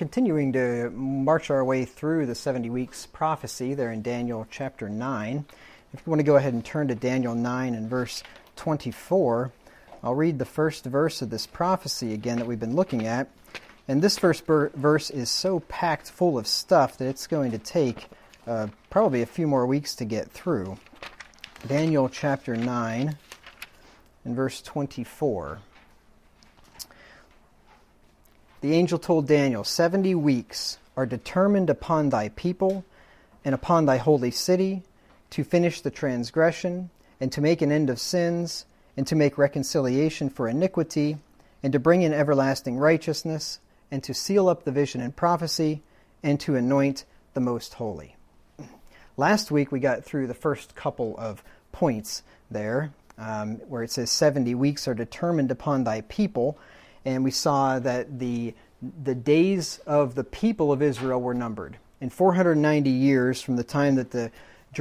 continuing to march our way through the 70 weeks prophecy there in Daniel chapter 9. If you want to go ahead and turn to Daniel 9 and verse 24, I'll read the first verse of this prophecy again that we've been looking at. And this first verse is so packed full of stuff that it's going to take probably a few more weeks to get through. Daniel chapter 9 and verse 24. The angel told Daniel, 70 weeks are determined upon thy people and upon thy holy city to finish the transgression and to make an end of sins and to make reconciliation for iniquity and to bring in everlasting righteousness and to seal up the vision and prophecy and to anoint the most holy. Last week we got through the first couple of points there where it says 70 weeks are determined upon thy people. And we saw that the days of the people of Israel were numbered. In 490 years from the time that the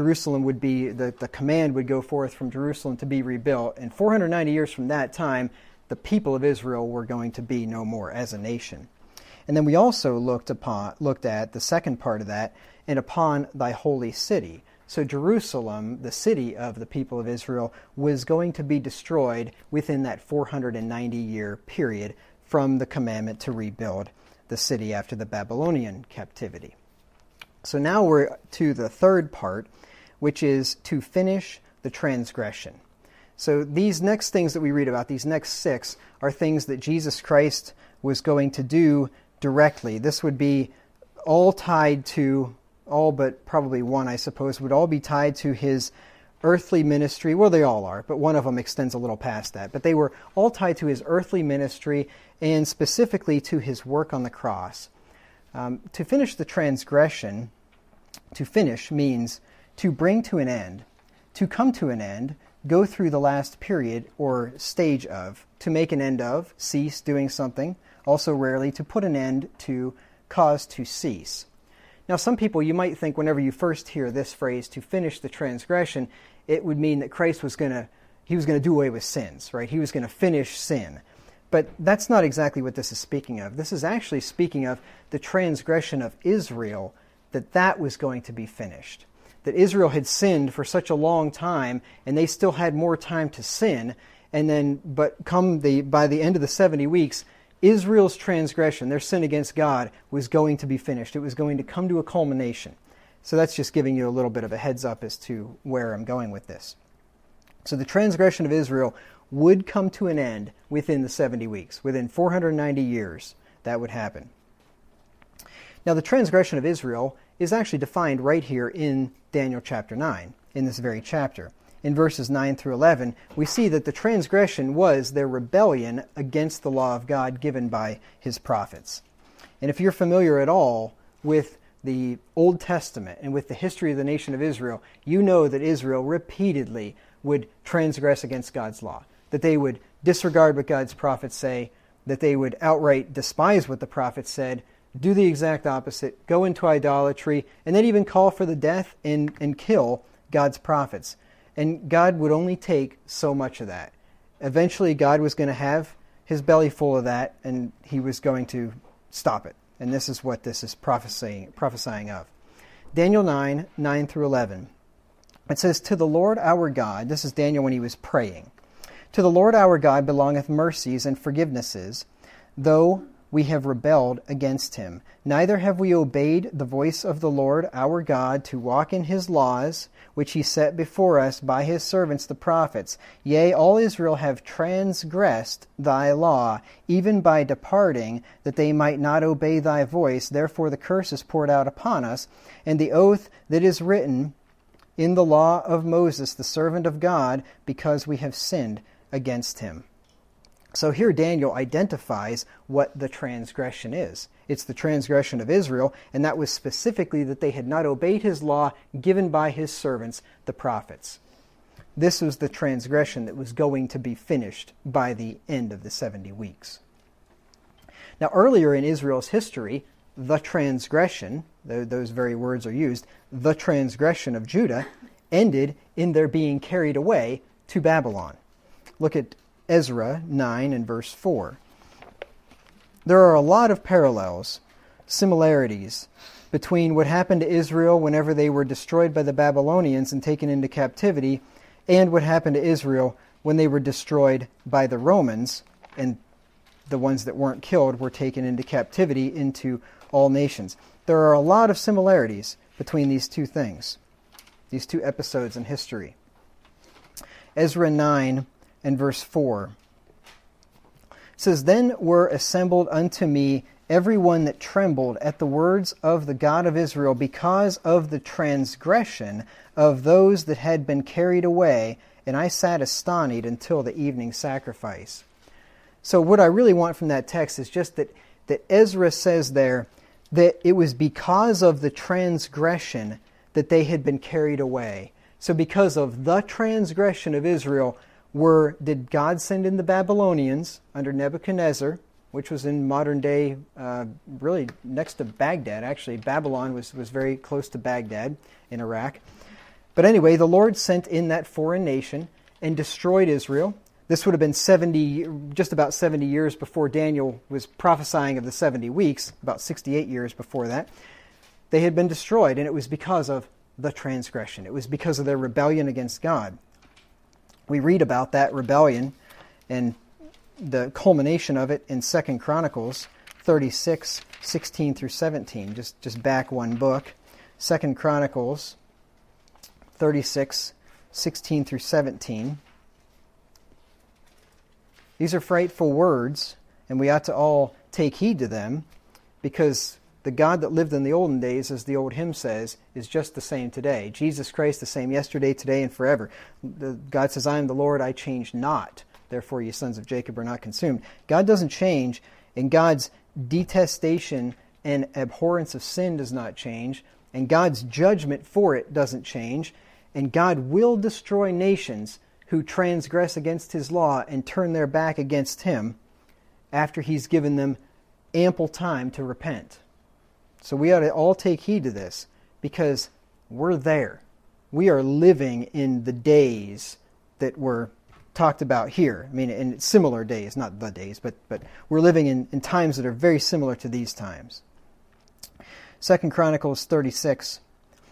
command would go forth from Jerusalem to be rebuilt, in 490 years from that time, the people of Israel were going to be no more as a nation. And then we also looked at the second part of that, and upon thy holy city. So Jerusalem, the city of the people of Israel, was going to be destroyed within that 490-year period from the commandment to rebuild the city after the Babylonian captivity. So now we're to the third part, which is to finish the transgression. So these next things that we read about, these next 6, are things that Jesus Christ was going to do directly. This would be all tied to, all but probably one, I suppose, would all be tied to his earthly ministry. Well, they all are, but one of them extends a little past that. But they were all tied to his earthly ministry and specifically to his work on the cross. To finish the transgression, to finish means to bring to an end, to come to an end, go through the last period or stage of, to make an end of, cease doing something, also rarely to put an end to, cause to cease. Now, some people, you might think whenever you first hear this phrase, to finish the transgression, it would mean that Christ was going to do away with sins, right? He was going to finish sin. But that's not exactly what this is speaking of. This is actually speaking of the transgression of Israel, that was going to be finished. That Israel had sinned for such a long time, and they still had more time to sin, but by the end of the 70 weeks, Israel's transgression, their sin against God, was going to be finished. It was going to come to a culmination. So that's just giving you a little bit of a heads up as to where I'm going with this. So the transgression of Israel would come to an end within the 70 weeks. Within 490 years, that would happen. Now the transgression of Israel is actually defined right here in Daniel chapter 9, in this very chapter. In verses 9 through 11, we see that the transgression was their rebellion against the law of God given by his prophets. And if you're familiar at all with the Old Testament and with the history of the nation of Israel, you know that Israel repeatedly would transgress against God's law, that they would disregard what God's prophets say, that they would outright despise what the prophets said, do the exact opposite, go into idolatry, and then even call for the death and kill God's prophets. And God would only take so much of that. Eventually, God was going to have his belly full of that, and he was going to stop it. And this is what this is prophesying of. Daniel 9, 9 through 11. It says, To the Lord our God, this is Daniel when he was praying, To the Lord our God belongeth mercies and forgivenesses, though we have rebelled against him. Neither have we obeyed the voice of the Lord our God to walk in his laws, which he set before us by his servants the prophets. Yea, all Israel have transgressed thy law, even by departing, that they might not obey thy voice. Therefore the curse is poured out upon us, and the oath that is written in the law of Moses, the servant of God, because we have sinned against him. So here Daniel identifies what the transgression is. It's the transgression of Israel, and that was specifically that they had not obeyed his law given by his servants, the prophets. This was the transgression that was going to be finished by the end of the 70 weeks. Now earlier in Israel's history, the transgression, those very words are used, the transgression of Judah, ended in their being carried away to Babylon. Look at Ezra 9 and verse 4. There are a lot of parallels similarities between what happened to Israel whenever they were destroyed by the Babylonians and taken into captivity, and what happened to Israel when they were destroyed by the Romans, and the ones that weren't killed were taken into captivity into all nations. There are a lot of similarities between these two things, these two episodes in history. Ezra 9 and verse 4 says, "Then were assembled unto me every one that trembled at the words of the God of Israel because of the transgression of those that had been carried away, and I sat astonied until the evening sacrifice." So what I really want from that text is just that Ezra says there that it was because of the transgression that they had been carried away. So because of the transgression of Israel, did God send in the Babylonians under Nebuchadnezzar, which was in modern day, really next to Baghdad. Actually, Babylon was very close to Baghdad in Iraq. But anyway, the Lord sent in that foreign nation and destroyed Israel. This would have been just about 70 years before Daniel was prophesying of the 70 weeks, about 68 years before that. They had been destroyed, and it was because of the transgression. It was because of their rebellion against God. We read about that rebellion and the culmination of it in 2 Chronicles 36, 16 through 17. Just back one book. 2 Chronicles 36, 16 through 17. These are frightful words, and we ought to all take heed to them, because the God that lived in the olden days, as the old hymn says, is just the same today. Jesus Christ the same yesterday, today, and forever. God says, "I am the Lord, I change not. Therefore ye sons of Jacob are not consumed." God doesn't change, and God's detestation and abhorrence of sin does not change, and God's judgment for it doesn't change, and God will destroy nations who transgress against His law and turn their back against Him after He's given them ample time to repent. So we ought to all take heed to this, because we're there. We are living in the days that were talked about here. I mean, in similar days, not the days, but we're living in times that are very similar to these times. 2 Chronicles 36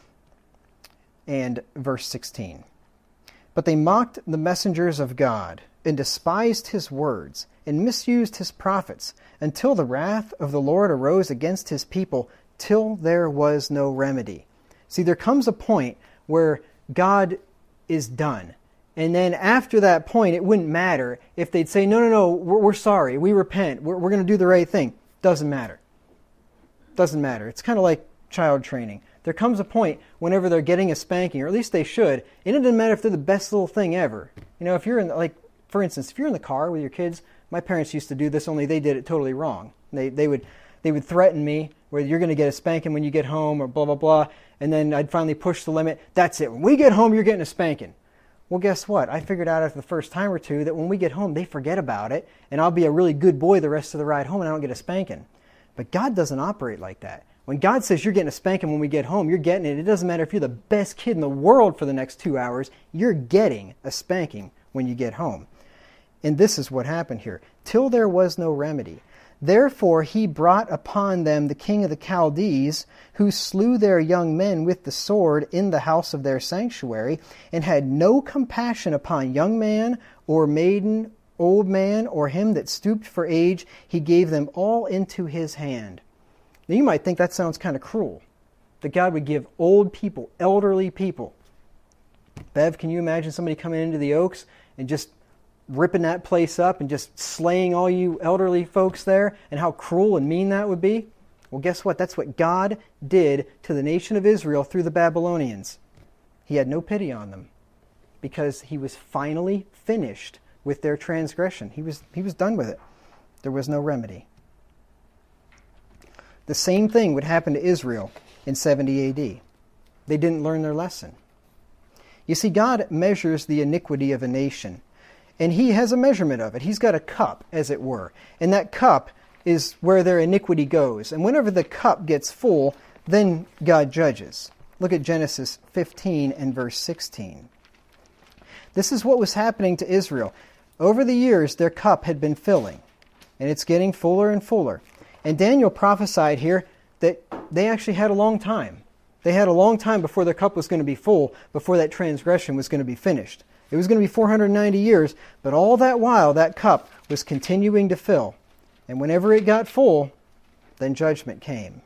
and verse 16. "But they mocked the messengers of God, and despised His words, and misused His prophets, until the wrath of the Lord arose against His people, till there was no remedy." See, there comes a point where God is done. And then after that point, it wouldn't matter if they'd say, no, we're sorry, we repent, we're going to do the right thing. Doesn't matter. Doesn't matter. It's kind of like child training. There comes a point whenever they're getting a spanking, or at least they should, and it doesn't matter if they're the best little thing ever. You know, if you're in, for instance, if you're in the car with your kids, my parents used to do this, only they did it totally wrong. They would threaten me, where you're going to get a spanking when you get home, or blah, blah, blah, and then I'd finally push the limit. That's it. When we get home, you're getting a spanking. Well, guess what? I figured out after the first time or two that when we get home, they forget about it, and I'll be a really good boy the rest of the ride home, and I don't get a spanking. But God doesn't operate like that. When God says you're getting a spanking when we get home, you're getting it. It doesn't matter if you're the best kid in the world for the next 2 hours, you're getting a spanking when you get home. And this is what happened here. "Till there was no remedy. Therefore He brought upon them the king of the Chaldees, who slew their young men with the sword in the house of their sanctuary, and had no compassion upon young man or maiden, old man, or him that stooped for age. He gave them all into his hand." Now you might think that sounds kind of cruel, that God would give old people, elderly people. Bev, can you imagine somebody coming into the Oaks and just ripping that place up and just slaying all you elderly folks there, and how cruel and mean that would be? Well, guess what? That's what God did to the nation of Israel through the Babylonians. He had no pity on them, because He was finally finished with their transgression. He was done with it. There was no remedy. The same thing would happen to Israel in 70 AD. They didn't learn their lesson. You see, God measures the iniquity of a nation, and He has a measurement of it. He's got a cup, as it were. And that cup is where their iniquity goes. And whenever the cup gets full, then God judges. Look at Genesis 15 and verse 16. This is what was happening to Israel. Over the years, their cup had been filling, and it's getting fuller and fuller. And Daniel prophesied here they actually had a long time. They had a long time before their cup was going to be full, before that transgression was going to be finished. It was going to be 490 years, but all that while, that cup was continuing to fill. And whenever it got full, then judgment came.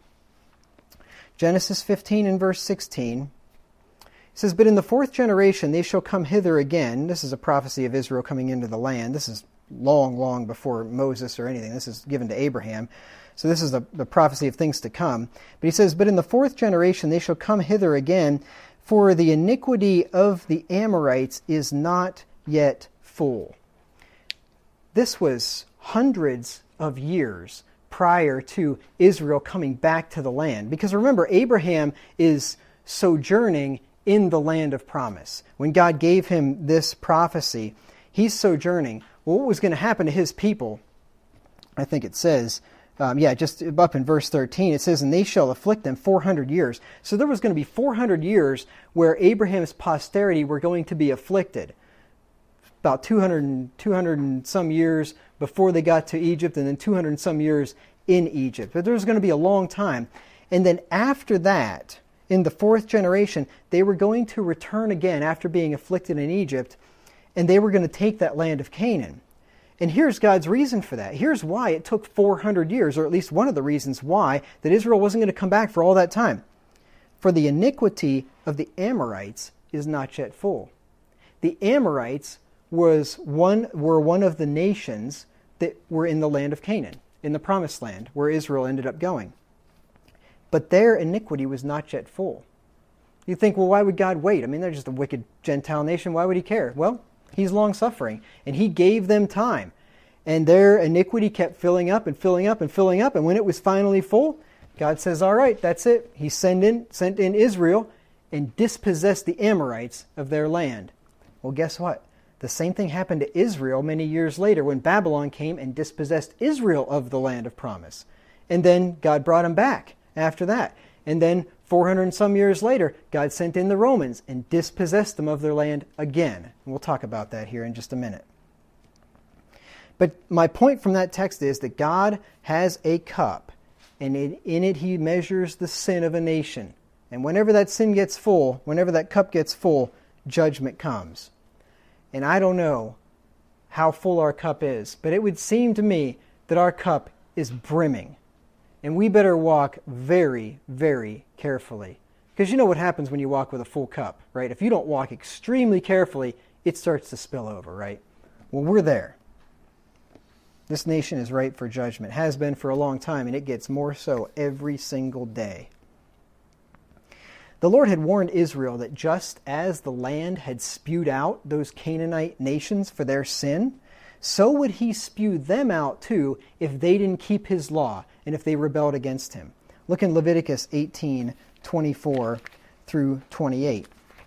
Genesis 15 and verse 16, it says, "But in the fourth generation they shall come hither again." This is a prophecy of Israel coming into the land. This is long, long before Moses or anything. This is given to Abraham. So this is the prophecy of things to come. But he says, "But in the fourth generation they shall come hither again, for the iniquity of the Amorites is not yet full." This was hundreds of years prior to Israel coming back to the land. Because remember, Abraham is sojourning in the land of promise. When God gave him this prophecy, he's sojourning. Well, what was going to happen to his people? I think it says, just up in verse 13, it says, "And they shall afflict them 400 years." So there was going to be 400 years where Abraham's posterity were going to be afflicted. About 200 and some years before they got to Egypt, and then 200 and some years in Egypt. But there was going to be a long time. And then after that, in the fourth generation, they were going to return again after being afflicted in Egypt, and they were going to take that land of Canaan. And here's God's reason for that. Here's why it took 400 years, or at least one of the reasons why, that Israel wasn't going to come back for all that time. "For the iniquity of the Amorites is not yet full." The Amorites were one of the nations that were in the land of Canaan, in the promised land, where Israel ended up going. But their iniquity was not yet full. You think, well, why would God wait? I mean, they're just a wicked Gentile nation. Why would he care? Well, he's long-suffering, and he gave them time. And their iniquity kept filling up and filling up and filling up, and when it was finally full, God says, all right, that's it. He sent in Israel and dispossessed the Amorites of their land. Well, guess what? The same thing happened to Israel many years later when Babylon came and dispossessed Israel of the land of promise. And then God brought them back after that. And then 400 and some years later, God sent in the Romans and dispossessed them of their land again. And we'll talk about that here in just a minute. But my point from that text is that God has a cup, and in it he measures the sin of a nation. And whenever that sin gets full, whenever that cup gets full, judgment comes. And I don't know how full our cup is, but it would seem to me that our cup is brimming. And we better walk very, very carefully. Because you know what happens when you walk with a full cup, right? If you don't walk extremely carefully, it starts to spill over, right? Well, we're there. This nation is ripe for judgment, has been for a long time, and it gets more so every single day. The Lord had warned Israel that just as the land had spewed out those Canaanite nations for their sin, so would he spew them out too if they didn't keep his law and if they rebelled against him. Look in Leviticus 18:24 through 28.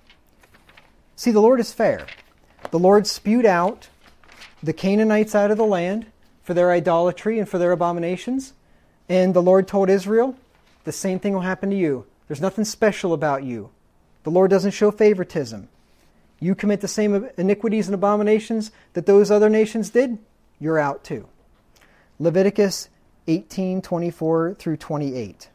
See, the Lord is fair. The Lord spewed out the Canaanites out of the land for their idolatry and for their abominations. And the Lord told Israel, the same thing will happen to you. There's nothing special about you. The Lord doesn't show favoritism. You commit the same iniquities and abominations that those other nations did, you're out too. Leviticus 18:24 through 28.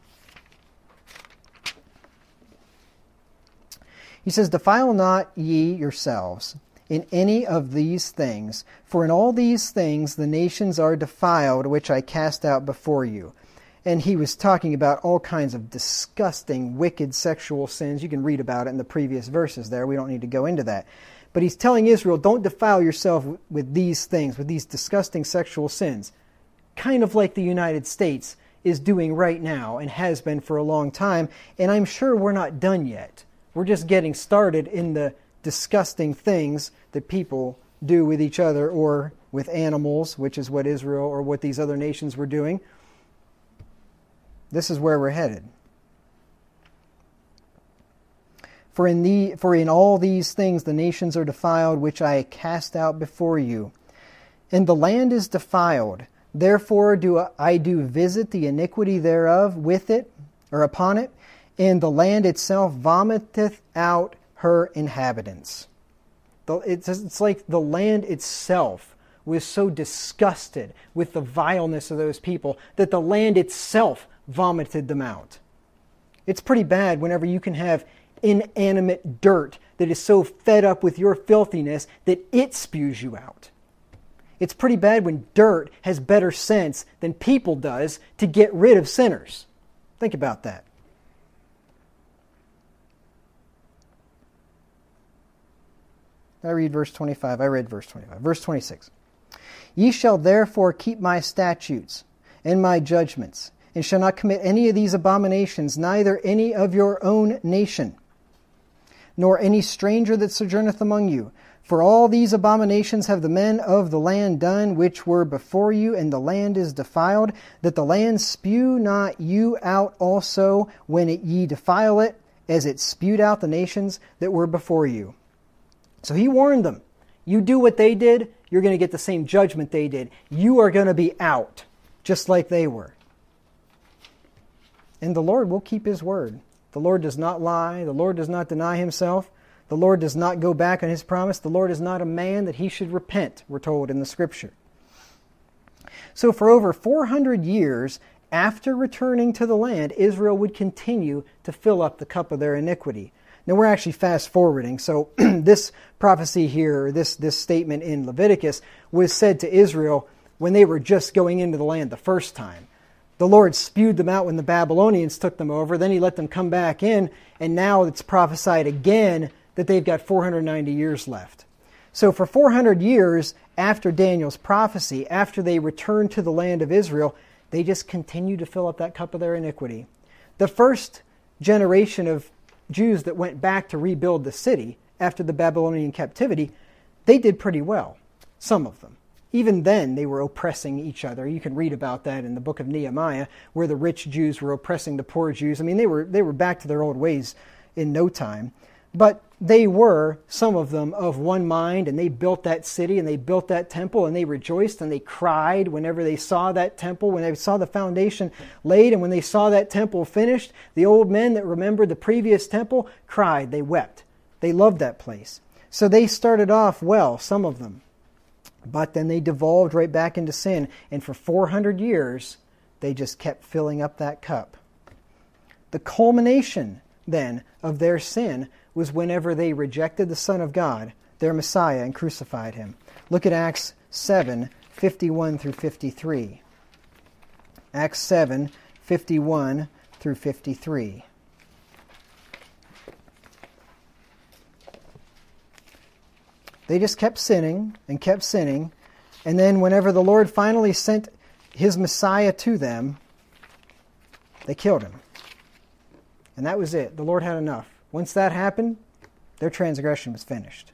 He says, "Defile not ye yourselves in any of these things, for in all these things the nations are defiled, which I cast out before you." And he was talking about all kinds of disgusting, wicked sexual sins. You can read about it in the previous verses there. We don't need to go into that. But he's telling Israel, don't defile yourself with these things, with these disgusting sexual sins. Kind of like the United States is doing right now and has been for a long time. And I'm sure we're not done yet. We're just getting started in the disgusting things that people do with each other or with animals, which is what Israel or what these other nations were doing. This is where we're headed. For in all these things the nations are defiled, which I cast out before you. And the land is defiled. Therefore do I visit the iniquity thereof with it, or upon it, and the land itself vomiteth out her inhabitants. It's like the land itself was so disgusted with the vileness of those people that the land itself vomited them out. It's pretty bad whenever you can have inanimate dirt that is so fed up with your filthiness that it spews you out. It's pretty bad when dirt has better sense than people does to get rid of sinners. Think about that. I read verse 25. I read verse 25. Verse 26. Ye shall therefore keep my statutes and my judgments, and shall not commit any of these abominations, neither any of your own nation, nor any stranger that sojourneth among you. For all these abominations have the men of the land done, which were before you, and the land is defiled, that the land spew not you out also when ye defile it, as it spewed out the nations that were before you. So he warned them. You do what they did, you're going to get the same judgment they did. You are going to be out, just like they were. And the Lord will keep His word. The Lord does not lie. The Lord does not deny Himself. The Lord does not go back on His promise. The Lord is not a man that He should repent, we're told in the Scripture. So for over 400 years after returning to the land, Israel would continue to fill up the cup of their iniquity. Now we're actually fast forwarding, so this prophecy here, this statement in Leviticus, was said to Israel when they were just going into the land the first time. The Lord spewed them out when the Babylonians took them over, then He let them come back in, and now it's prophesied again that they've got 490 years left. So for 400 years after Daniel's prophecy, after they returned to the land of Israel, they just continued to fill up that cup of their iniquity. The first generation of Jews that went back to rebuild the city after the Babylonian captivity, they did pretty well, some of them. Even then, they were oppressing each other. You can read about that in the book of Nehemiah, where the rich Jews were oppressing the poor Jews. I mean, they were back to their old ways in no time. But they were, some of them, of one mind, and they built that city, and they built that temple, and they rejoiced, and they cried whenever they saw that temple, when they saw the foundation laid, and when they saw that temple finished. The old men that remembered the previous temple cried, they wept. They loved that place. So they started off well, some of them. But then they devolved right back into sin, and for 400 years, they just kept filling up that cup. The culmination, then, of their sin was whenever they rejected the Son of God, their Messiah, and crucified Him. Look at Acts 7, 51 through 53. Acts 7, 51 through 53. They just kept sinning, and then whenever the Lord finally sent His Messiah to them, they killed Him. And that was it. The Lord had enough. Once that happened, their transgression was finished.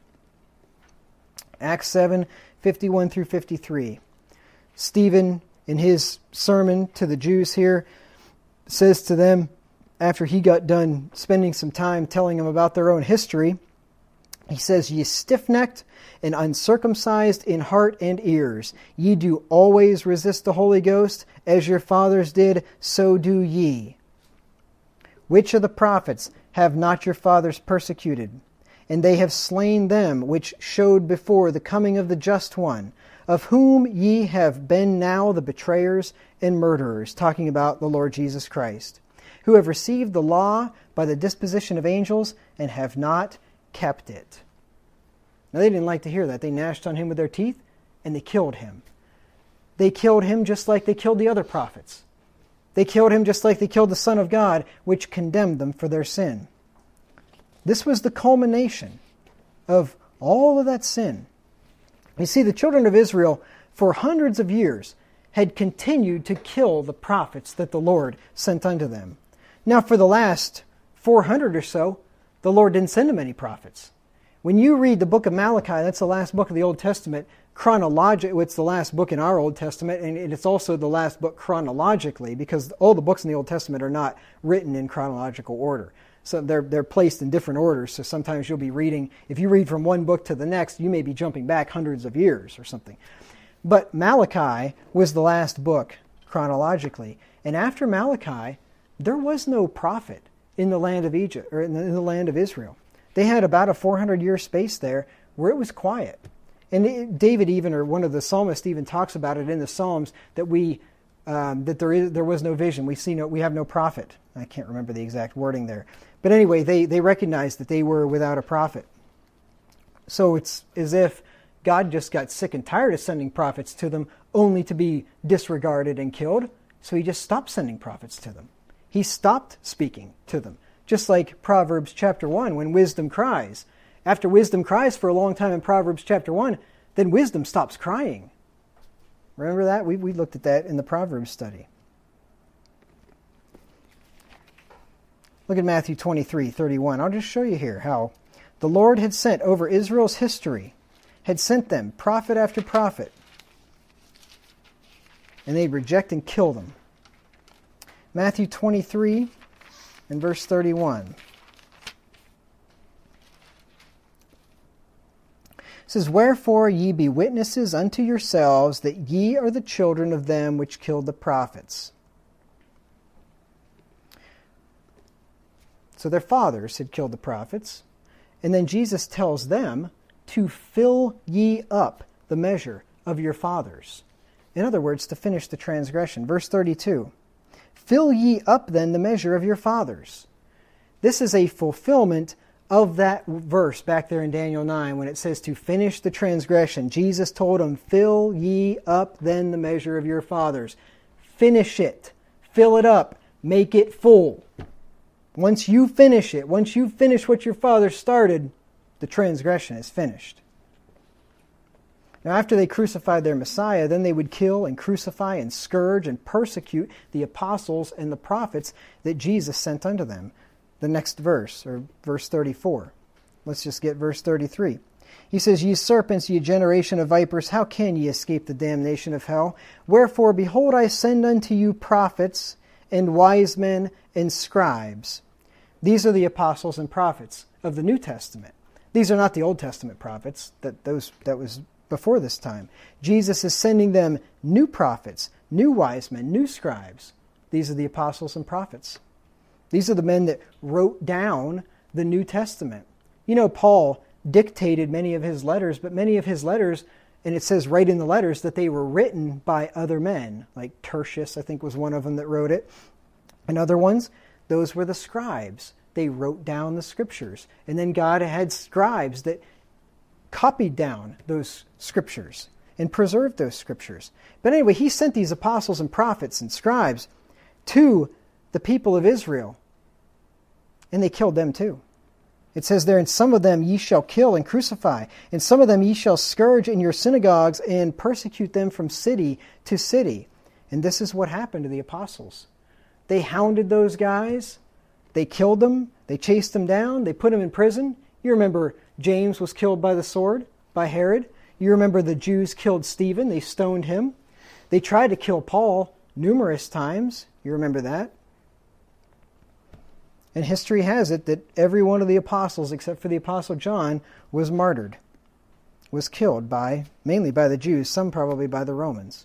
Acts 7, 51 through 53. Stephen, in his sermon to the Jews here, says to them, after he got done spending some time telling them about their own history, he says, Ye stiff-necked and uncircumcised in heart and ears, ye do always resist the Holy Ghost, as your fathers did, so do ye. Which of the prophets have not your fathers persecuted? And they have slain them which showed before the coming of the Just One, of whom ye have been now the betrayers and murderers, talking about the Lord Jesus Christ, who have received the law by the disposition of angels, and have not kept it. Now they didn't like to hear that. They gnashed on Him with their teeth, and they killed Him. They killed Him just like they killed the other prophets. They killed Him just like they killed the Son of God, which condemned them for their sin. This was the culmination of all of that sin. You see, the children of Israel, for hundreds of years, had continued to kill the prophets that the Lord sent unto them. Now, for the last 400 or so, the Lord didn't send them any prophets. When you read the book of Malachi, that's the last book of the Old Testament, chronologically, it's the last book in our Old Testament, and it's also the last book chronologically, because all the books in the Old Testament are not written in chronological order. So they're placed in different orders, so sometimes you'll be reading, if you read from one book to the next, you may be jumping back hundreds of years or something. But Malachi was the last book chronologically, and after Malachi, there was no prophet in the land of Egypt, or in the land of Israel. They had about a 400-year space there where it was quiet. And David even, or one of the psalmists even talks about it in the Psalms, that we that there was no vision. We have no prophet. I can't remember the exact wording there. But anyway, they recognized that they were without a prophet. So it's as if God just got sick and tired of sending prophets to them only to be disregarded and killed. So he just stopped sending prophets to them. He stopped speaking to them. Just like Proverbs chapter 1, when wisdom cries. After wisdom cries for a long time in Proverbs chapter 1, then wisdom stops crying. Remember that? We looked at that in the Proverbs study. Look at Matthew 23:31. I'll just show you here how the Lord had sent over Israel's history, had sent them prophet after prophet, and they reject and kill them. Matthew 23 and verse 31. It says, "Wherefore ye be witnesses unto yourselves that ye are the children of them which killed the prophets." So their fathers had killed the prophets. And then Jesus tells them to fill ye up the measure of your fathers. In other words, to finish the transgression. Verse 32. "Fill ye up then the measure of your fathers." This is a fulfillment of that verse back there in Daniel 9 when it says to finish the transgression. Jesus told them, "Fill ye up then the measure of your fathers." Finish it. Fill it up. Make it full. Once you finish it, once you finish what your father started, the transgression is finished. Now, after they crucified their Messiah, then they would kill and crucify and scourge and persecute the apostles and the prophets that Jesus sent unto them. The next verse, or verse 34. Let's just get verse 33. He says, "Ye serpents, ye generation of vipers, how can ye escape the damnation of hell? Wherefore, behold, I send unto you prophets and wise men and scribes." These are the apostles and prophets of the New Testament. These are not the Old Testament prophets. That was before this time. Jesus is sending them new prophets, new wise men, new scribes. These are the apostles and prophets. These are the men that wrote down the New Testament. You know, Paul dictated many of his letters, but many of his letters, and it says right in the letters that they were written by other men, like Tertius, I think was one of them that wrote it. And other ones, those were the scribes. They wrote down the scriptures. And then God had scribes that copied down those scriptures and preserved those scriptures. But anyway, he sent these apostles and prophets and scribes to the people of Israel. And they killed them too. It says there, "And some of them ye shall kill and crucify, and some of them ye shall scourge in your synagogues and persecute them from city to city." And this is what happened to the apostles. They hounded those guys. They killed them. They chased them down. They put them in prison. You remember James was killed by the sword by Herod. You remember the Jews killed Stephen. They stoned him. They tried to kill Paul numerous times. You remember that? And history has it that every one of the apostles, except for the apostle John, was martyred, was killed mainly by the Jews, some probably by the Romans.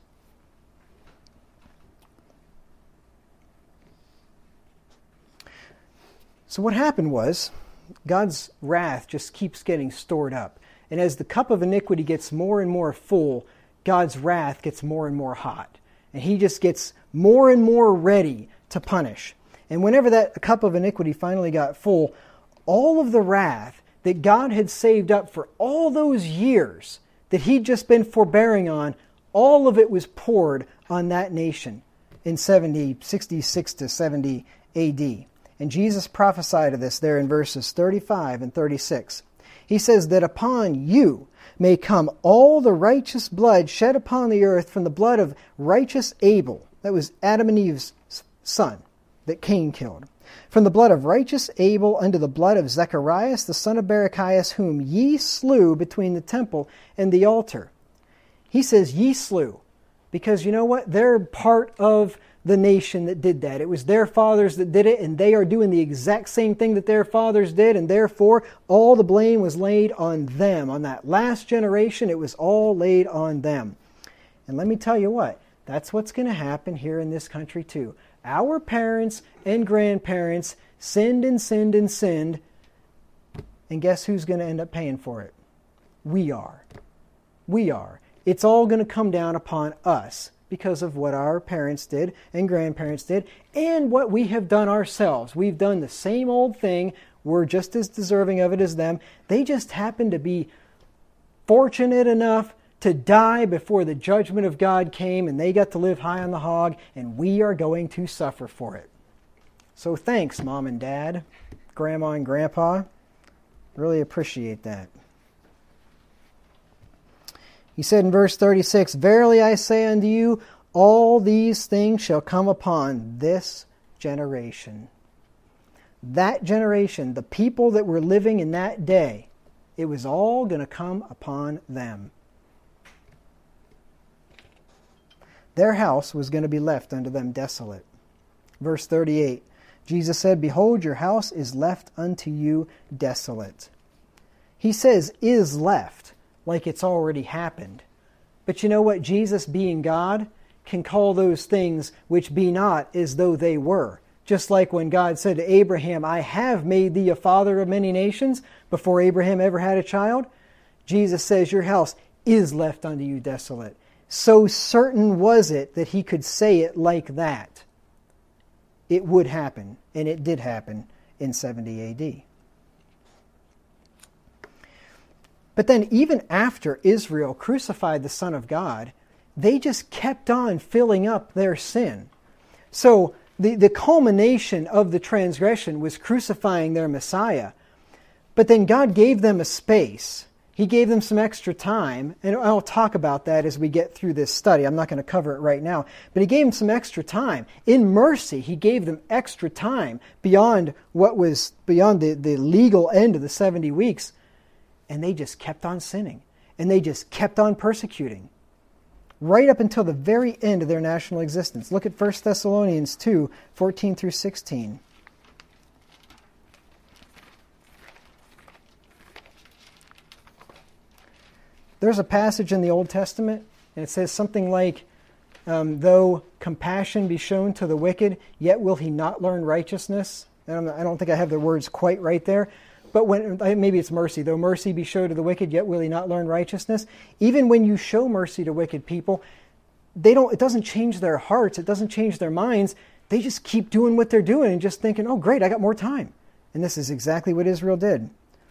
So what happened was, God's wrath just keeps getting stored up. And as the cup of iniquity gets more and more full, God's wrath gets more and more hot. And he just gets more and more ready to punish. And whenever that cup of iniquity finally got full, all of the wrath that God had saved up for all those years that he'd just been forbearing on, all of it was poured on that nation in 66 to 70 AD. And Jesus prophesied of this there in verses 35 and 36. He says that upon you may come all the righteous blood shed upon the earth from the blood of righteous Abel. That was Adam and Eve's son that Cain killed. From the blood of righteous Abel unto the blood of Zacharias, the son of Barachias, whom ye slew between the temple and the altar. He says ye slew, because you know what? They're part of the nation that did that. It was their fathers that did it, and they are doing the exact same thing that their fathers did, and therefore all the blame was laid on them. On that last generation, it was all laid on them. And let me tell you what, that's what's going to happen here in this country too. Our parents and grandparents sinned and sinned and sinned, and guess who's going to end up paying for it? We are. We are. It's all going to come down upon us because of what our parents did and grandparents did and what we have done ourselves. We've done the same old thing. We're just as deserving of it as them. They just happen to be fortunate enough to die before the judgment of God came, and they got to live high on the hog, and we are going to suffer for it. So thanks, Mom and Dad, Grandma and Grandpa. Really appreciate that. He said in verse 36, "Verily I say unto you, all these things shall come upon this generation." That generation, the people that were living in that day, it was all going to come upon them. Their house was going to be left unto them desolate. Verse 38, Jesus said, "Behold, your house is left unto you desolate." He says, "is left," like it's already happened. But you know what? Jesus, being God, can call those things which be not as though they were. Just like when God said to Abraham, "I have made thee a father of many nations," before Abraham ever had a child, Jesus says, "Your house is left unto you desolate." So certain was it that he could say it like that. It would happen, and it did happen in 70 AD. But then even after Israel crucified the Son of God, they just kept on filling up their sin. So the culmination of the transgression was crucifying their Messiah. But then God gave them a space. He gave them some extra time, and I'll talk about that as we get through this study. I'm not going to cover it right now, but He gave them some extra time. In mercy, He gave them extra time beyond the legal end of the 70 weeks, and they just kept on sinning, and they just kept on persecuting, right up until the very end of their national existence. Look at 1 Thessalonians 2, 14 through 16. There's a passage in the Old Testament, and it says something like, though compassion be shown to the wicked, yet will he not learn righteousness. And I don't think I have the words quite right there. But maybe it's mercy. Though mercy be shown to the wicked, yet will he not learn righteousness. Even when you show mercy to wicked people, it doesn't change their hearts. It doesn't change their minds. They just keep doing what they're doing and just thinking, oh, great, I got more time. And this is exactly what Israel did.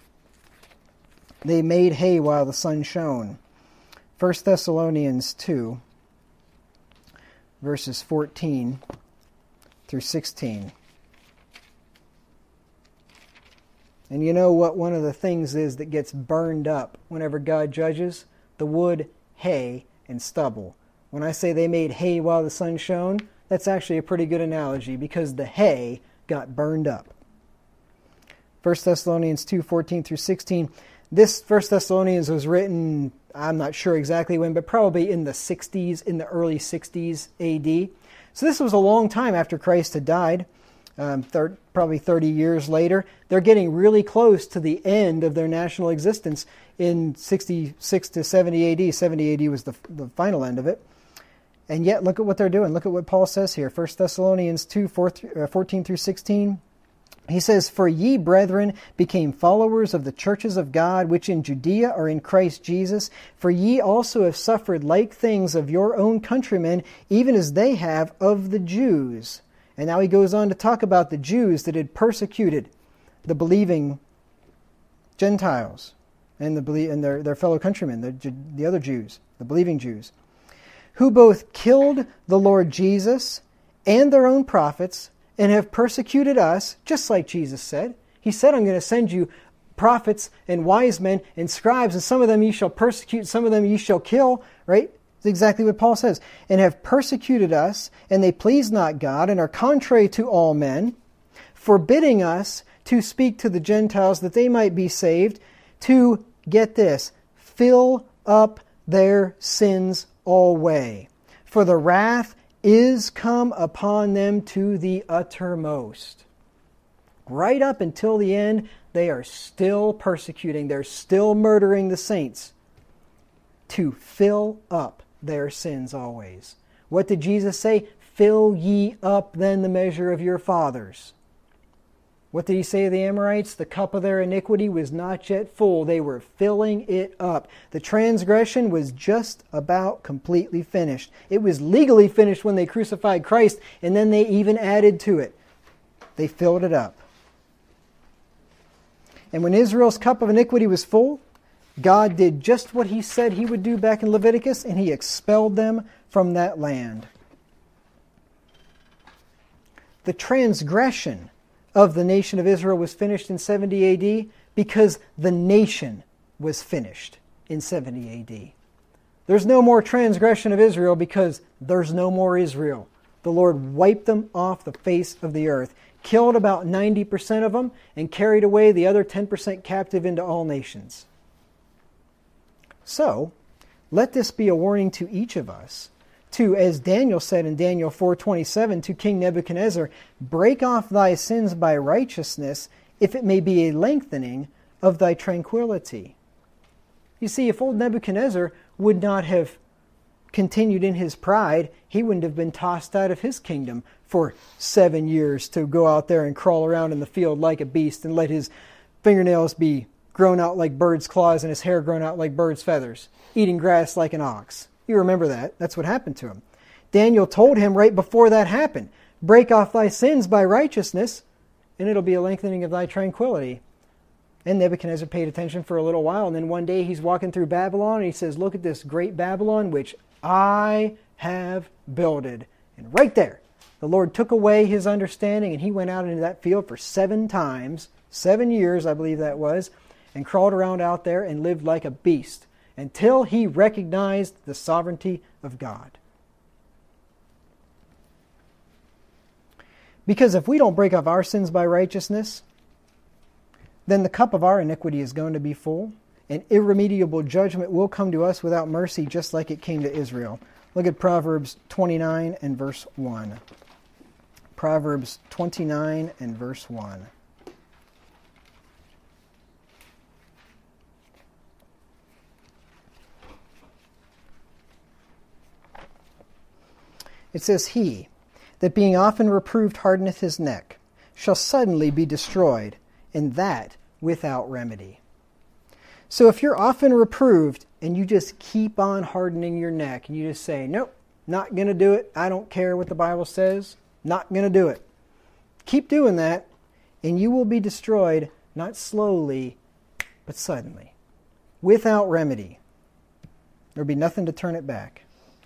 They made hay while the sun shone. 1 Thessalonians 2, verses 14 through 16. And you know what one of the things is that gets burned up whenever God judges? The wood, hay, and stubble. When I say they made hay while the sun shone, that's actually a pretty good analogy because the hay got burned up. 1 Thessalonians 2, 14 through 16. This 1 Thessalonians was written, I'm not sure exactly when, but probably in the 60s, in the early 60s AD. So this was a long time after Christ had died, probably 30 years later. They're getting really close to the end of their national existence in 66 to 70 AD. 70 AD was the final end of it. And yet, look at what they're doing. Look at what Paul says here. 1 Thessalonians 2, 14 through 16. He says, "For ye, brethren, became followers of the churches of God, which in Judea are in Christ Jesus. For ye also have suffered like things of your own countrymen, even as they have of the Jews." And now he goes on to talk about the Jews that had persecuted the believing Gentiles and their fellow countrymen, the other Jews, the believing Jews, who both killed the Lord Jesus and their own prophets, and have persecuted us, just like Jesus said. He said, I'm going to send you prophets and wise men and scribes, and some of them ye shall persecute, some of them ye shall kill, right? It's exactly what Paul says. And have persecuted us, and they please not God, and are contrary to all men, forbidding us to speak to the Gentiles that they might be saved, to, get this, fill up their sins alway. For the wrath is come upon them to the uttermost. Right up until the end, they are still persecuting, they're still murdering the saints to fill up their sins always. What did Jesus say? Fill ye up then the measure of your fathers. What did he say to the Amorites? The cup of their iniquity was not yet full. They were filling it up. The transgression was just about completely finished. It was legally finished when they crucified Christ, and then they even added to it. They filled it up. And when Israel's cup of iniquity was full, God did just what he said he would do back in Leviticus, and he expelled them from that land. The transgression of the nation of Israel was finished in 70 AD because the nation was finished in 70 AD. There's no more transgression of Israel because there's no more Israel. The Lord wiped them off the face of the earth, killed about 90% of them, and carried away the other 10% captive into all nations. So, let this be a warning to each of us to, as Daniel said in Daniel 4:27 to King Nebuchadnezzar, break off thy sins by righteousness, if it may be a lengthening of thy tranquility. You see, if old Nebuchadnezzar would not have continued in his pride, he wouldn't have been tossed out of his kingdom for 7 years to go out there and crawl around in the field like a beast and let his fingernails be grown out like birds' claws and his hair grown out like birds' feathers, eating grass like an ox. You remember that. That's what happened to him. Daniel told him right before that happened, break off thy sins by righteousness, and it'll be a lengthening of thy tranquility. And Nebuchadnezzar paid attention for a little while, and then one day he's walking through Babylon, and he says, look at this great Babylon, which I have builded. And right there, the Lord took away his understanding, and he went out into that field for 7 times, 7 years, I believe that was, and crawled around out there and lived like a beast, until he recognized the sovereignty of God. Because if we don't break off our sins by righteousness, then the cup of our iniquity is going to be full, and irremediable judgment will come to us without mercy, just like it came to Israel. Look at Proverbs 29 and verse 1. Proverbs 29 and verse 1. It says, he that being often reproved hardeneth his neck shall suddenly be destroyed, and that without remedy. So if you're often reproved and you just keep on hardening your neck and you just say, nope, not going to do it, I don't care what the Bible says, not going to do it. Keep doing that and you will be destroyed, not slowly, but suddenly, without remedy. There'll be nothing to turn it back.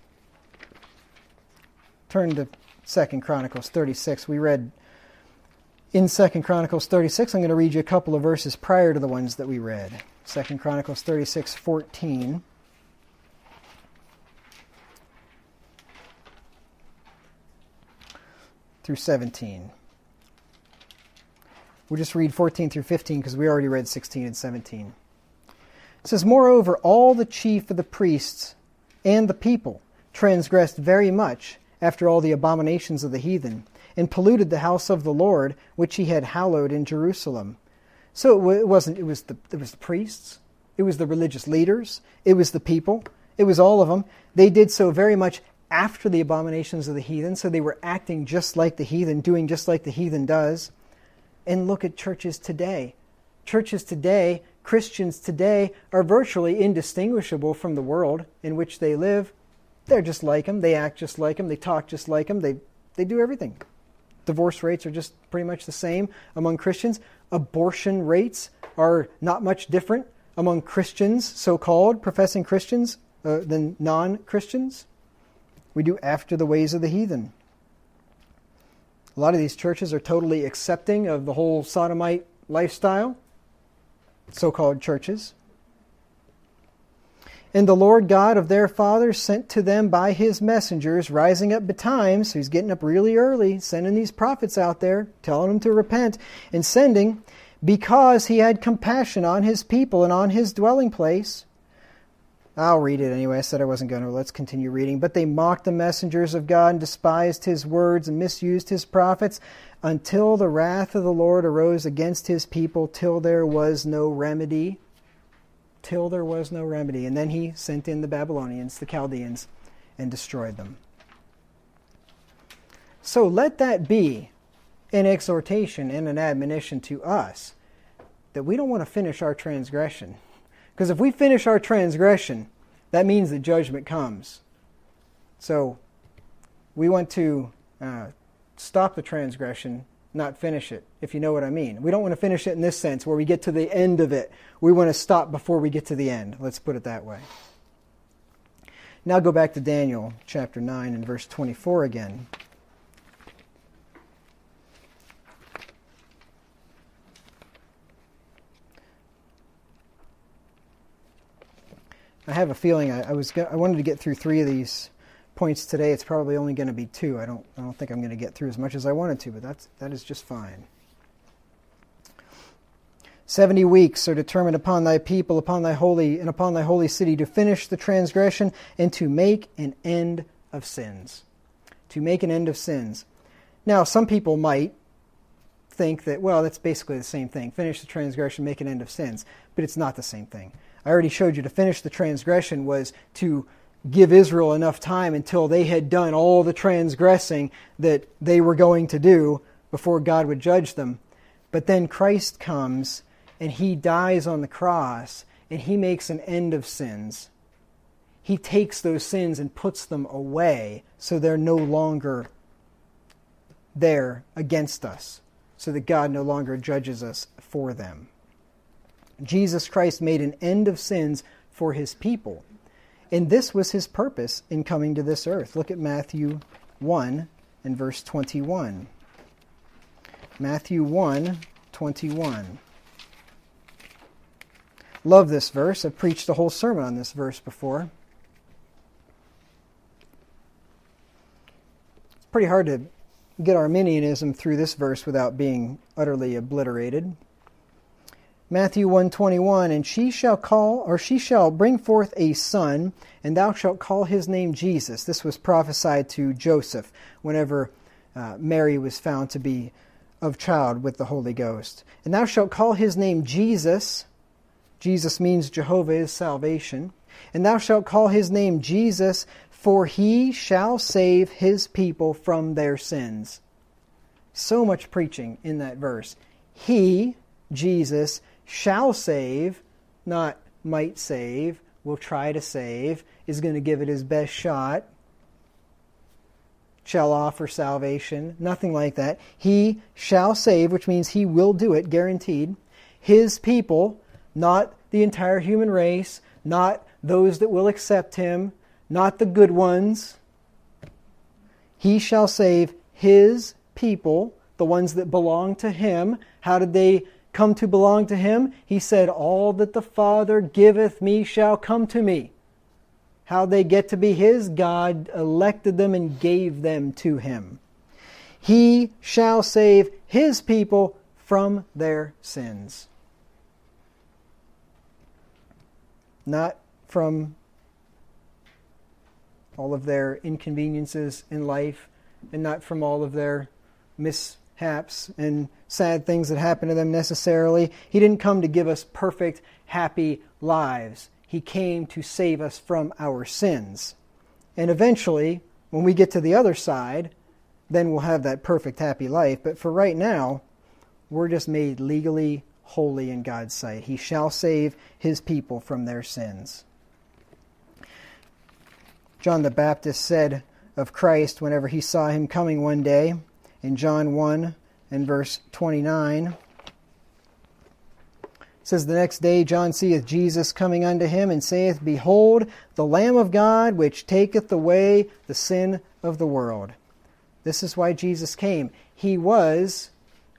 Turn to 2 Chronicles 36. We read in 2 Chronicles 36, I'm going to read you a couple of verses prior to the ones that we read. 2 Chronicles 36:14 through 17. We'll just read 14 through 15 because we already read 16 and 17. It says, moreover, all the chief of the priests and the people transgressed very much after all the abominations of the heathen, and polluted the house of the Lord, which he had hallowed in Jerusalem. So it was the priests, it was the religious leaders, it was the people, it was all of them. They did so very much after the abominations of the heathen, so they were acting just like the heathen, doing just like the heathen does. And look at churches today. Churches today, Christians today, are virtually indistinguishable from the world in which they live. They're just like them. They act just like them. They talk just like them. They do everything. Divorce rates are just pretty much the same among Christians. Abortion rates are not much different among Christians, so-called professing Christians, than non-Christians. We do after the ways of the heathen. A lot of these churches are totally accepting of the whole sodomite lifestyle, so-called churches. And the Lord God of their fathers sent to them by his messengers, rising up betimes, so he's getting up really early, sending these prophets out there, telling them to repent, and sending, because he had compassion on his people and on his dwelling place. I'll read it anyway. I said I wasn't going to. Let's continue reading. But they mocked the messengers of God and despised his words and misused his prophets, until the wrath of the Lord arose against his people, till there was no remedy. Till there was no remedy. And then he sent in the Babylonians, the Chaldeans, and destroyed them. So let that be an exhortation and an admonition to us that we don't want to finish our transgression. Because if we finish our transgression, that means that judgment comes. So we want to stop the transgression, not finish it, if you know what I mean. We don't want to finish it in this sense where we get to the end of it. We want to stop before we get to the end. Let's put it that way. Now go back to Daniel chapter 9 and verse 24 again. I have a feeling I wanted to get through 3 of these points today. It's probably only going to be 2. I don't think I'm going to get through as much as I wanted to, but that is just fine. 70 weeks are determined upon thy people, upon thy holy city, to finish the transgression and to make an end of sins. To make an end of sins. Now, some people might think that, well, that's basically the same thing. Finish the transgression, make an end of sins. But it's not the same thing. I already showed you to finish the transgression was to give Israel enough time until they had done all the transgressing that they were going to do before God would judge them. But then Christ comes and he dies on the cross and he makes an end of sins. He takes those sins and puts them away so they're no longer there against us, so that God no longer judges us for them. Jesus Christ made an end of sins for his people. And this was his purpose in coming to this earth. Look at Matthew 1 and verse 21. Matthew 1, 21. Love this verse. I've preached a whole sermon on this verse before. It's pretty hard to get Arminianism through this verse without being utterly obliterated. Matthew 1:21, and she shall bring forth a son, and thou shalt call his name Jesus. This was prophesied to Joseph whenever Mary was found to be of child with the Holy Ghost. And thou shalt call his name Jesus. Jesus means Jehovah is salvation. And thou shalt call his name Jesus, for he shall save his people from their sins. So much preaching in that verse. He, Jesus, shall save, not might save, will try to save, is going to give it his best shot, shall offer salvation, nothing like that. He shall save, which means he will do it, guaranteed. His people, not the entire human race, not those that will accept him, not the good ones. He shall save his people, the ones that belong to him. How did they come to belong to him? He said, all that the Father giveth me shall come to me. How they get to be his? God elected them and gave them to him. He shall save his people from their sins. Not from all of their inconveniences in life, and not from all of their mishaps and sad things that happen to them necessarily. He didn't come to give us perfect, happy lives. He came to save us from our sins. And eventually, when we get to the other side, then we'll have that perfect, happy life. But for right now, we're just made legally holy in God's sight. He shall save his people from their sins. John the Baptist said of Christ whenever he saw him coming one day, in John 1 and verse 29, it says, the next day John seeth Jesus coming unto him, and saith, behold, the Lamb of God, which taketh away the sin of the world. This is why Jesus came. He was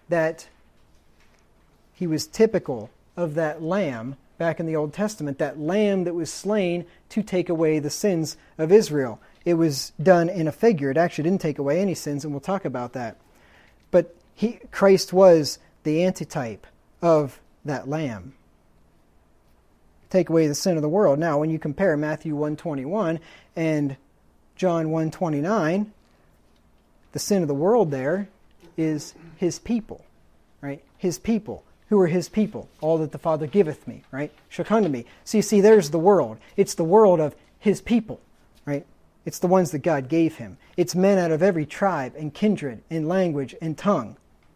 typical of that lamb back in the Old Testament, that lamb that was slain to take away the sins of Israel. It was done in a figure. It actually didn't take away any sins, and we'll talk about that. But Christ was the antitype of that lamb. Take away the sin of the world. Now, when you compare Matthew 1:21 and John 1:29, the sin of the world there is his people, right? His people. Who are his people? All that the Father giveth me, right? Shall come to me. So you see, there's the world. It's the world of his people, right? It's the ones that God gave him. It's men out of every tribe and kindred and language and tongue.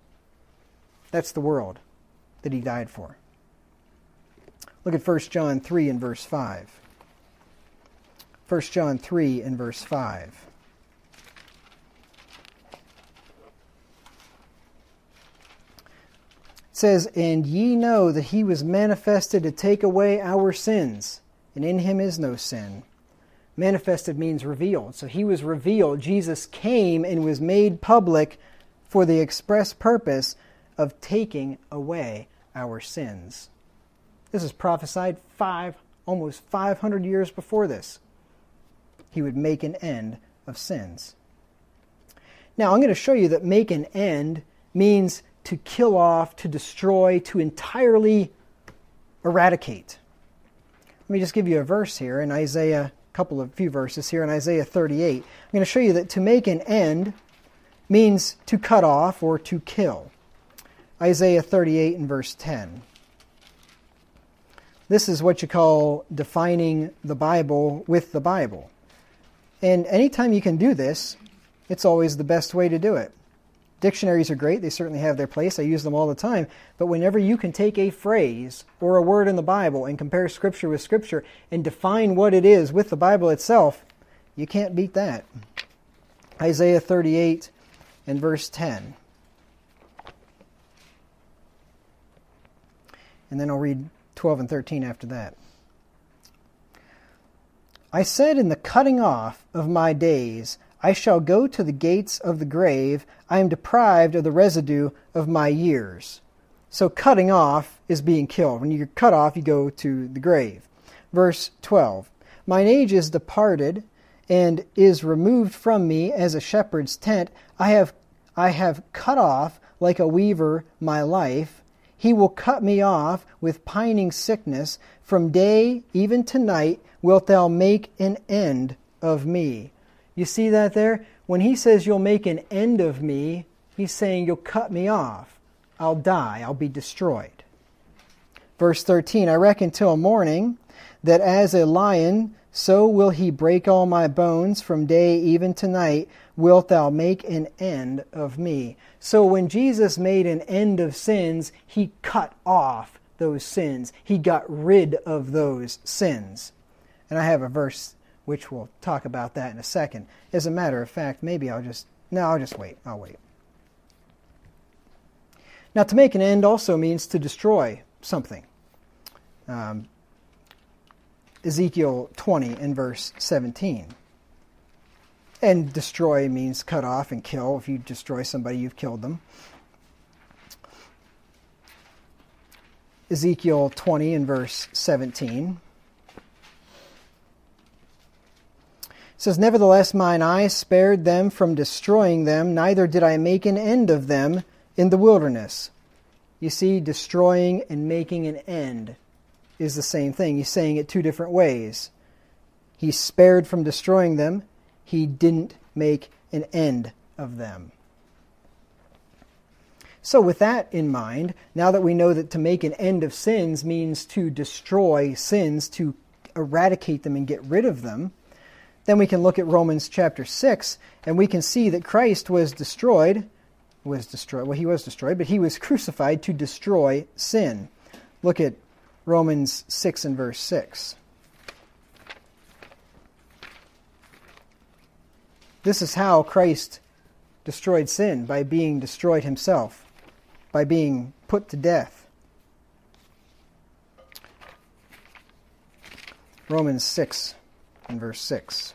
That's the world that he died for. Look at 1 John 3 and verse 5. 1 John 3 and verse 5. It says, "And ye know that he was manifested to take away our sins, and in him is no sin." Manifested means revealed. So he was revealed. Jesus came and was made public for the express purpose of taking away our sins. This is prophesied almost 500 years before this. He would make an end of sins. Now I'm going to show you that make an end means to kill off, to destroy, to entirely eradicate. Let me just give you a verse here in Isaiah, few verses here in Isaiah 38. I'm going to show you that to make an end means to cut off or to kill. Isaiah 38 and verse 10. This is what you call defining the Bible with the Bible. And anytime you can do this, it's always the best way to do it. Dictionaries are great. They certainly have their place. I use them all the time. But whenever you can take a phrase or a word in the Bible and compare Scripture with Scripture and define what it is with the Bible itself, you can't beat that. Isaiah 38 and verse 10. And then I'll read 12 and 13 after that. "I said in the cutting off of my days, I shall go to the gates of the grave. I am deprived of the residue of my years." So cutting off is being killed. When you're cut off, you go to the grave. Verse 12. "Mine age is departed, and is removed from me as a shepherd's tent. I have cut off like a weaver my life. He will cut me off with pining sickness. From day even to night wilt thou make an end of me." You see that there? When he says you'll make an end of me, he's saying you'll cut me off. I'll die. I'll be destroyed. Verse 13, "I reckon till morning that as a lion, so will he break all my bones. From day even to night wilt thou make an end of me." So when Jesus made an end of sins, he cut off those sins. He got rid of those sins. And I have a verse which we'll talk about that in a second. As a matter of fact, I'll just wait. I'll wait. Now, to make an end also means to destroy something. Ezekiel 20 and verse 17. And destroy means cut off and kill. If you destroy somebody, you've killed them. Ezekiel 20 and verse 17. It says, "Nevertheless mine eye spared them from destroying them, neither did I make an end of them in the wilderness." You see, destroying and making an end is the same thing. He's saying it two different ways. He spared from destroying them. He didn't make an end of them. So with that in mind, now that we know that to make an end of sins means to destroy sins, to eradicate them and get rid of them, then we can look at Romans chapter 6, and we can see that Christ was destroyed. Well, he was destroyed, but he was crucified to destroy sin. Look at Romans 6 and verse 6. This is how Christ destroyed sin, by being destroyed himself, by being put to death. Romans 6 and verse 6.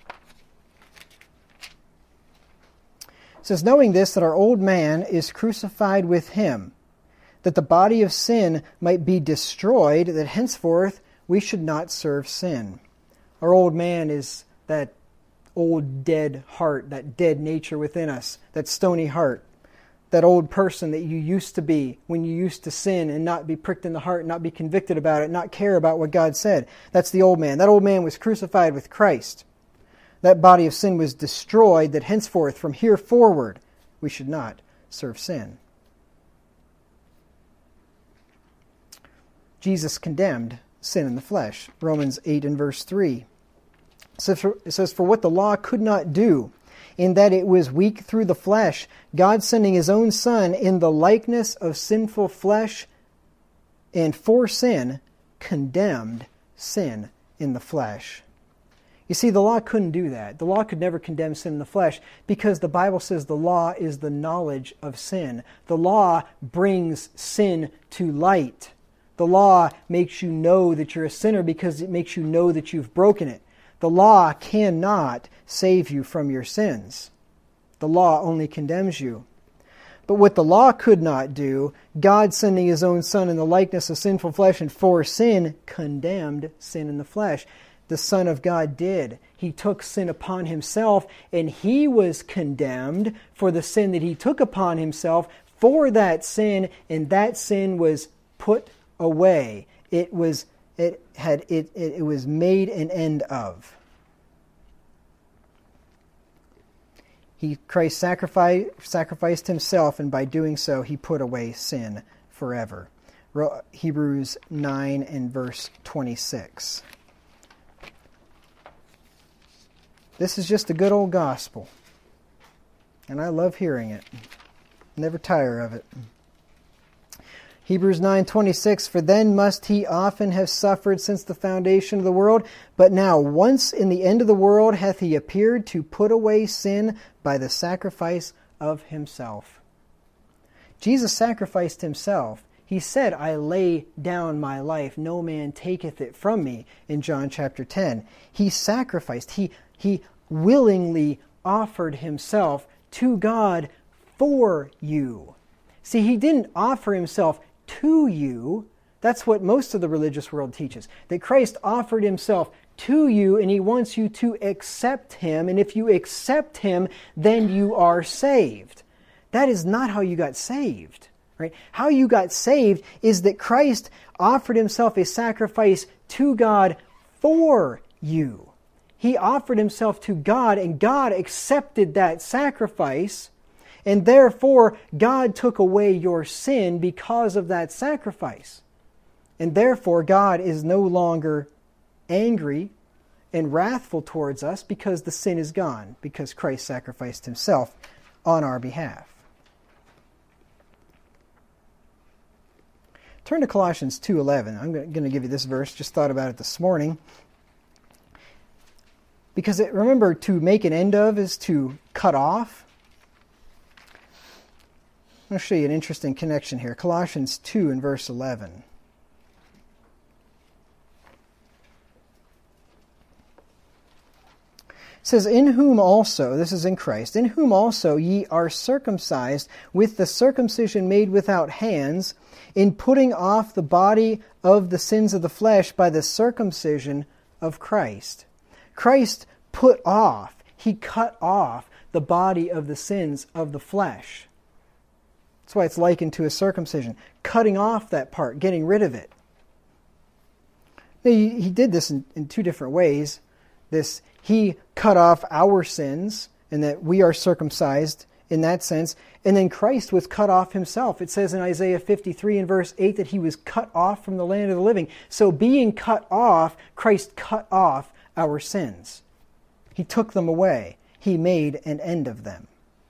It says, "Knowing this, that our old man is crucified with him, that the body of sin might be destroyed, that henceforth we should not serve sin." Our old man is that old dead heart, that dead nature within us, that stony heart, that old person that you used to be when you used to sin and not be pricked in the heart, not be convicted about it, not care about what God said. That's the old man. That old man was crucified with Christ. That body of sin was destroyed, that henceforth, from here forward, we should not serve sin. Jesus condemned sin in the flesh. Romans 8 and verse 3. It says, "For what the law could not do, in that it was weak through the flesh, God sending His own Son in the likeness of sinful flesh, and for sin, condemned sin in the flesh. You see, the law couldn't do that. The law could never condemn sin in the flesh because the Bible says the law is the knowledge of sin. The law brings sin to light. The law makes you know that you're a sinner because it makes you know that you've broken it. The law cannot save you from your sins. The law only condemns you. But what the law could not do, God sending His own Son in the likeness of sinful flesh and for sin, condemned sin in the flesh. The Son of God did. He took sin upon Himself, and He was condemned for the sin that He took upon Himself for that sin, and that sin was put away. It was made an end of. Christ sacrificed Himself, and by doing so, He put away sin forever. Hebrews 9 and verse 26. This is just a good old gospel, and I love hearing it. Never tire of it. Hebrews 9:26, for then must He often have suffered since the foundation of the world, but now once in the end of the world hath He appeared to put away sin by the sacrifice of Himself. Jesus sacrificed Himself. He said, I lay down my life, no man taketh it from me, in John chapter 10. He sacrificed, He willingly offered Himself to God for you. See, He didn't offer Himself to you. That's what most of the religious world teaches. That Christ offered Himself to you, and He wants you to accept Him. And if you accept Him, then you are saved. That is not how you got saved. Right? How you got saved is that Christ offered Himself a sacrifice to God for you. He offered Himself to God, and God accepted that sacrifice, and therefore God took away your sin because of that sacrifice. And therefore God is no longer angry and wrathful towards us because the sin is gone, because Christ sacrificed Himself on our behalf. Turn to Colossians 2:11. I'm going to give you this verse. Just thought about it this morning. Because remember, to make an end of is to cut off. I'm going to show you an interesting connection here. Colossians 2 and verse 11. It says, in whom also, this is in Christ, in whom also ye are circumcised with the circumcision made without hands, in putting off the body of the sins of the flesh by the circumcision of Christ. Christ put off, He cut off the body of the sins of the flesh. That's why it's likened to a circumcision. Cutting off that part, getting rid of it. Now, He did this in two different ways. He cut off our sins, and that we are circumcised in that sense. And then Christ was cut off Himself. It says in Isaiah 53 and verse 8 that He was cut off from the land of the living. So being cut off, Christ cut off our sins. He took them away. He made an end of them.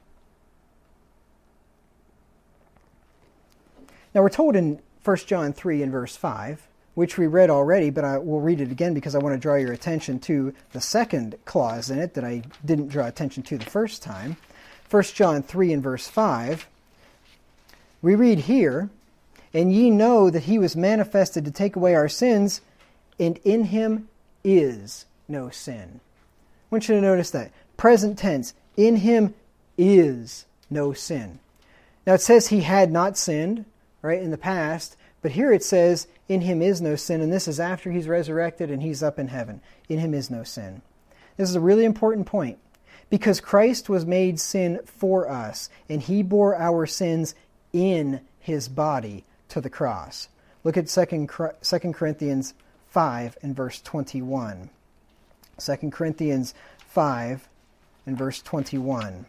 Now we're told in 1 John 3 and verse 5, which we read already, but I will read it again because I want to draw your attention to the second clause in it that I didn't draw attention to the first time. 1 John 3 and verse 5, we read here, and ye know that He was manifested to take away our sins, and in Him is no sin. I want you to notice that. Present tense, in Him is no sin. Now it says He had not sinned, right, in the past, but here it says, in Him is no sin, and this is after He's resurrected and He's up in heaven. In Him is no sin. This is a really important point, because Christ was made sin for us, and He bore our sins in His body to the cross. Look at 2 Corinthians 5 and verse 21. 2 Corinthians 5 and verse 21.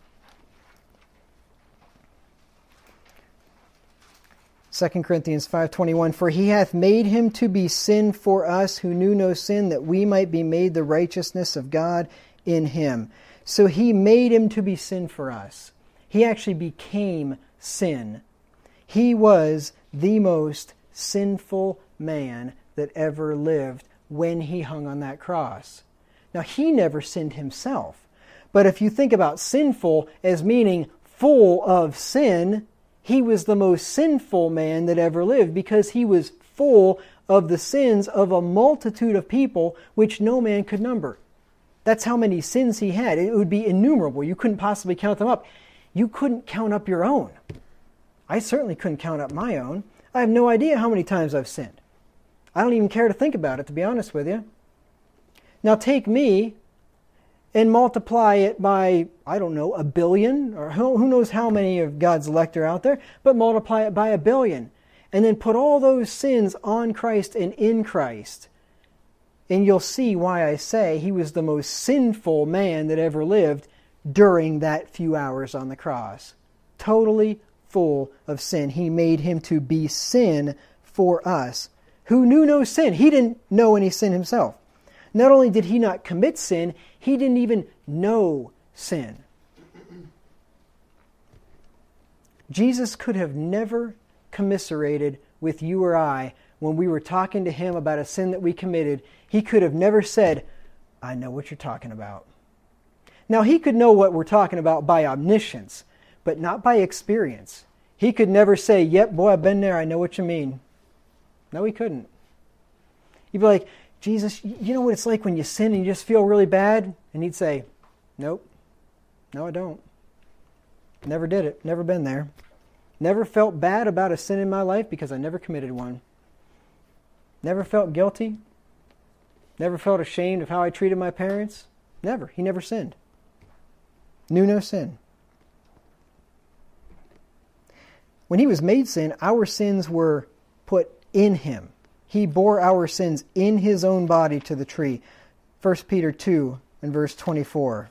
Second Corinthians 5:21, for He hath made Him to be sin for us who knew no sin, that we might be made the righteousness of God in Him. So he made him to be sin for us. He actually became sin. He was the most sinful man that ever lived when he hung on that cross. Now, he never sinned himself. But if you think about sinful as meaning full of sin, he was the most sinful man that ever lived because he was full of the sins of a multitude of people which no man could number. That's how many sins he had. It would be innumerable. You couldn't possibly count them up. You couldn't count up your own. I certainly couldn't count up my own. I have no idea how many times I've sinned. I don't even care to think about it, to be honest with you. Now take me and multiply it by, I don't know, 1 billion, or who knows how many of God's elect are out there, but multiply it by 1 billion. And then put all those sins on Christ and in Christ. And you'll see why I say he was the most sinful man that ever lived during that few hours on the cross. Totally full of sin. He made him to be sin for us, who knew no sin. He didn't know any sin himself. Not only did he not commit sin, he didn't even know sin. Jesus could have never commiserated with you or I when we were talking to him about a sin that we committed. He could have never said, I know what you're talking about. Now, he could know what we're talking about by omniscience, but not by experience. He could never say, yep, boy, I've been there, I know what you mean. No, he couldn't. He'd be like, Jesus, you know what it's like when you sin and you just feel really bad? And he'd say, nope, no, I don't. Never did it, never been there. Never felt bad about a sin in my life because I never committed one. Never felt guilty. Never felt ashamed of how I treated my parents. Never. He never sinned. Knew no sin. When he was made sin, our sins were put in him. He bore our sins in his own body to the tree. 1 Peter 2 and verse 24.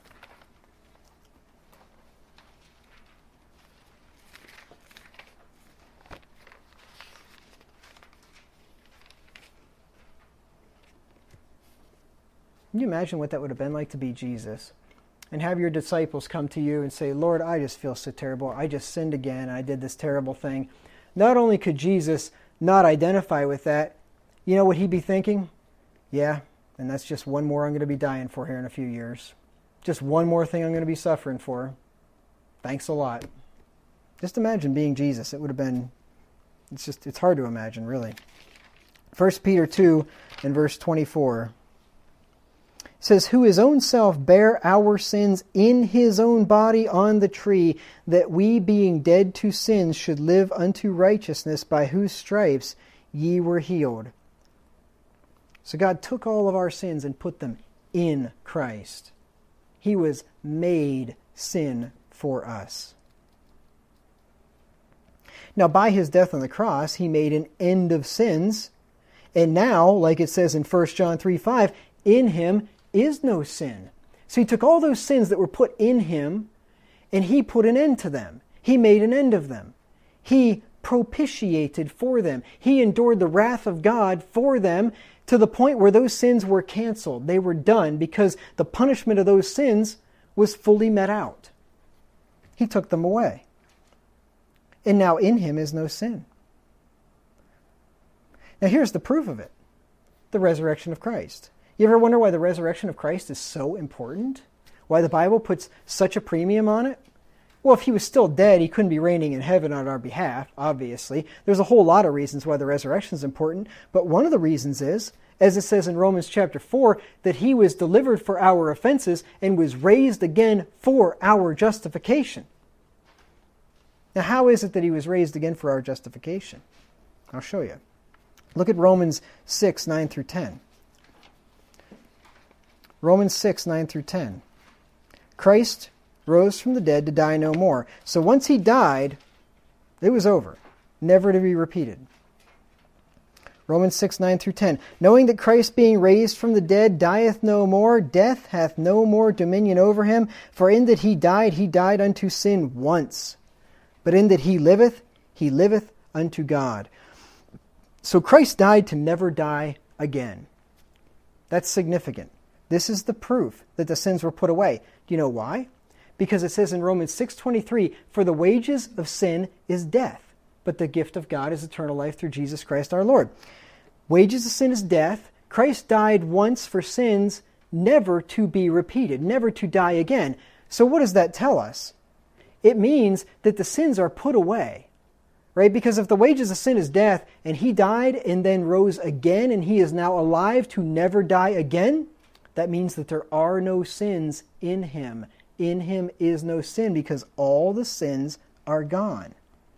Can you imagine what that would have been like to be Jesus? And have your disciples come to you and say, Lord, I just feel so terrible. I just sinned again. I did this terrible thing. Not only could Jesus not identify with that, you know what he'd be thinking? Yeah, and that's just one more I'm going to be dying for here in a few years. Just one more thing I'm going to be suffering for. Thanks a lot. Just imagine being Jesus. It would have been, it's hard to imagine, really. 1 Peter 2 and verse 24. It says, who his own self bare our sins in his own body on the tree, that we being dead to sins should live unto righteousness, by whose stripes ye were healed. So God took all of our sins and put them in Christ. He was made sin for us. Now, by his death on the cross, he made an end of sins. And now, like it says in 1 John 3:5, in him is no sin. So he took all those sins that were put in him, and he put an end to them. He made an end of them. He propitiated for them. He endured the wrath of God for them to the point where those sins were canceled. They were done because the punishment of those sins was fully met out. He took them away. And now in him is no sin. Now here's the proof of it. The resurrection of Christ. You ever wonder why the resurrection of Christ is so important? Why the Bible puts such a premium on it? Well, if he was still dead, he couldn't be reigning in heaven on our behalf, obviously. There's a whole lot of reasons why the resurrection is important, but one of the reasons is, as it says in Romans chapter 4, that he was delivered for our offenses and was raised again for our justification. Now, how is it that he was raised again for our justification? I'll show you. Look at Romans 6, 9 through 10. Romans 6, 9 through 10. Christ rose from the dead to die no more. So once he died, it was over, never to be repeated. Romans 6, 9 through 10. Knowing that Christ being raised from the dead dieth no more, death hath no more dominion over him. For in that he died unto sin once. But in that he liveth unto God. So Christ died to never die again. That's significant. This is the proof that the sins were put away. Do you know why? Because it says in Romans 6:23, "For the wages of sin is death, but the gift of God is eternal life through Jesus Christ our Lord." Wages of sin is death. Christ died once for sins, never to be repeated, never to die again. So what does that tell us? It means that the sins are put away, right? Because if the wages of sin is death, and he died and then rose again, and he is now alive to never die again, that means that there are no sins in him. In him is no sin, because all the sins are gone.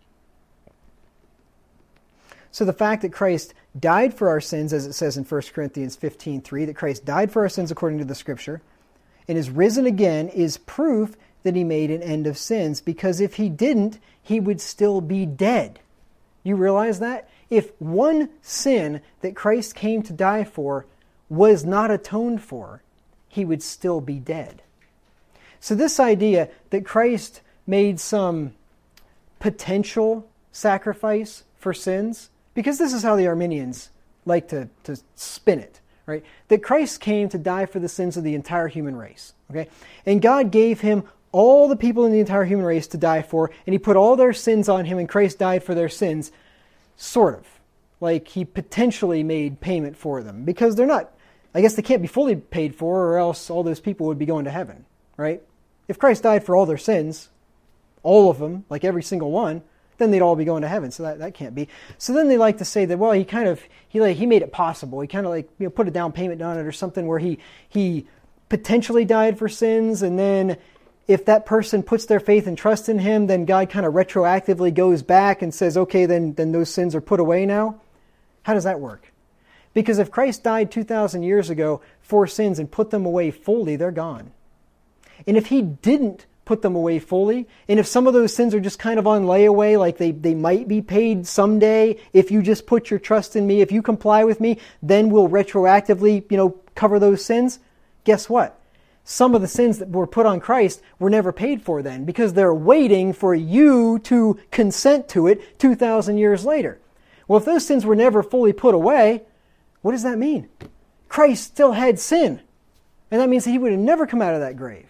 So the fact that Christ died for our sins, as it says in 1 Corinthians 15:3, that Christ died for our sins according to the Scripture, and is risen again, is proof that he made an end of sins, because if he didn't, he would still be dead. You realize that? If one sin that Christ came to die for was not atoned for, he would still be dead. So this idea that Christ made some potential sacrifice for sins, because this is how the Arminians like to spin it, right? That Christ came to die for the sins of the entire human race, okay? And God gave him all the people in the entire human race to die for, and he put all their sins on him, and Christ died for their sins, sort of. Like he potentially made payment for them, because they're not, I guess they can't be fully paid for, or else all those people would be going to heaven, right? If Christ died for all their sins, all of them, like every single one, then they'd all be going to heaven. So that can't be. So then they like to say that, well, he made it possible. He kind of put a down payment on it or something, where he potentially died for sins, and then if that person puts their faith and trust in him, then God kind of retroactively goes back and says, okay, then those sins are put away now. How does that work? Because if Christ died 2,000 years ago for sins and put them away fully, they're gone. And if he didn't put them away fully, and if some of those sins are just kind of on layaway, like they might be paid someday, if you just put your trust in me, if you comply with me, then we'll retroactively, cover those sins. Guess what? Some of the sins that were put on Christ were never paid for then, because they're waiting for you to consent to it 2,000 years later. Well, if those sins were never fully put away, what does that mean? Christ still had sin. And that means that he would have never come out of that grave.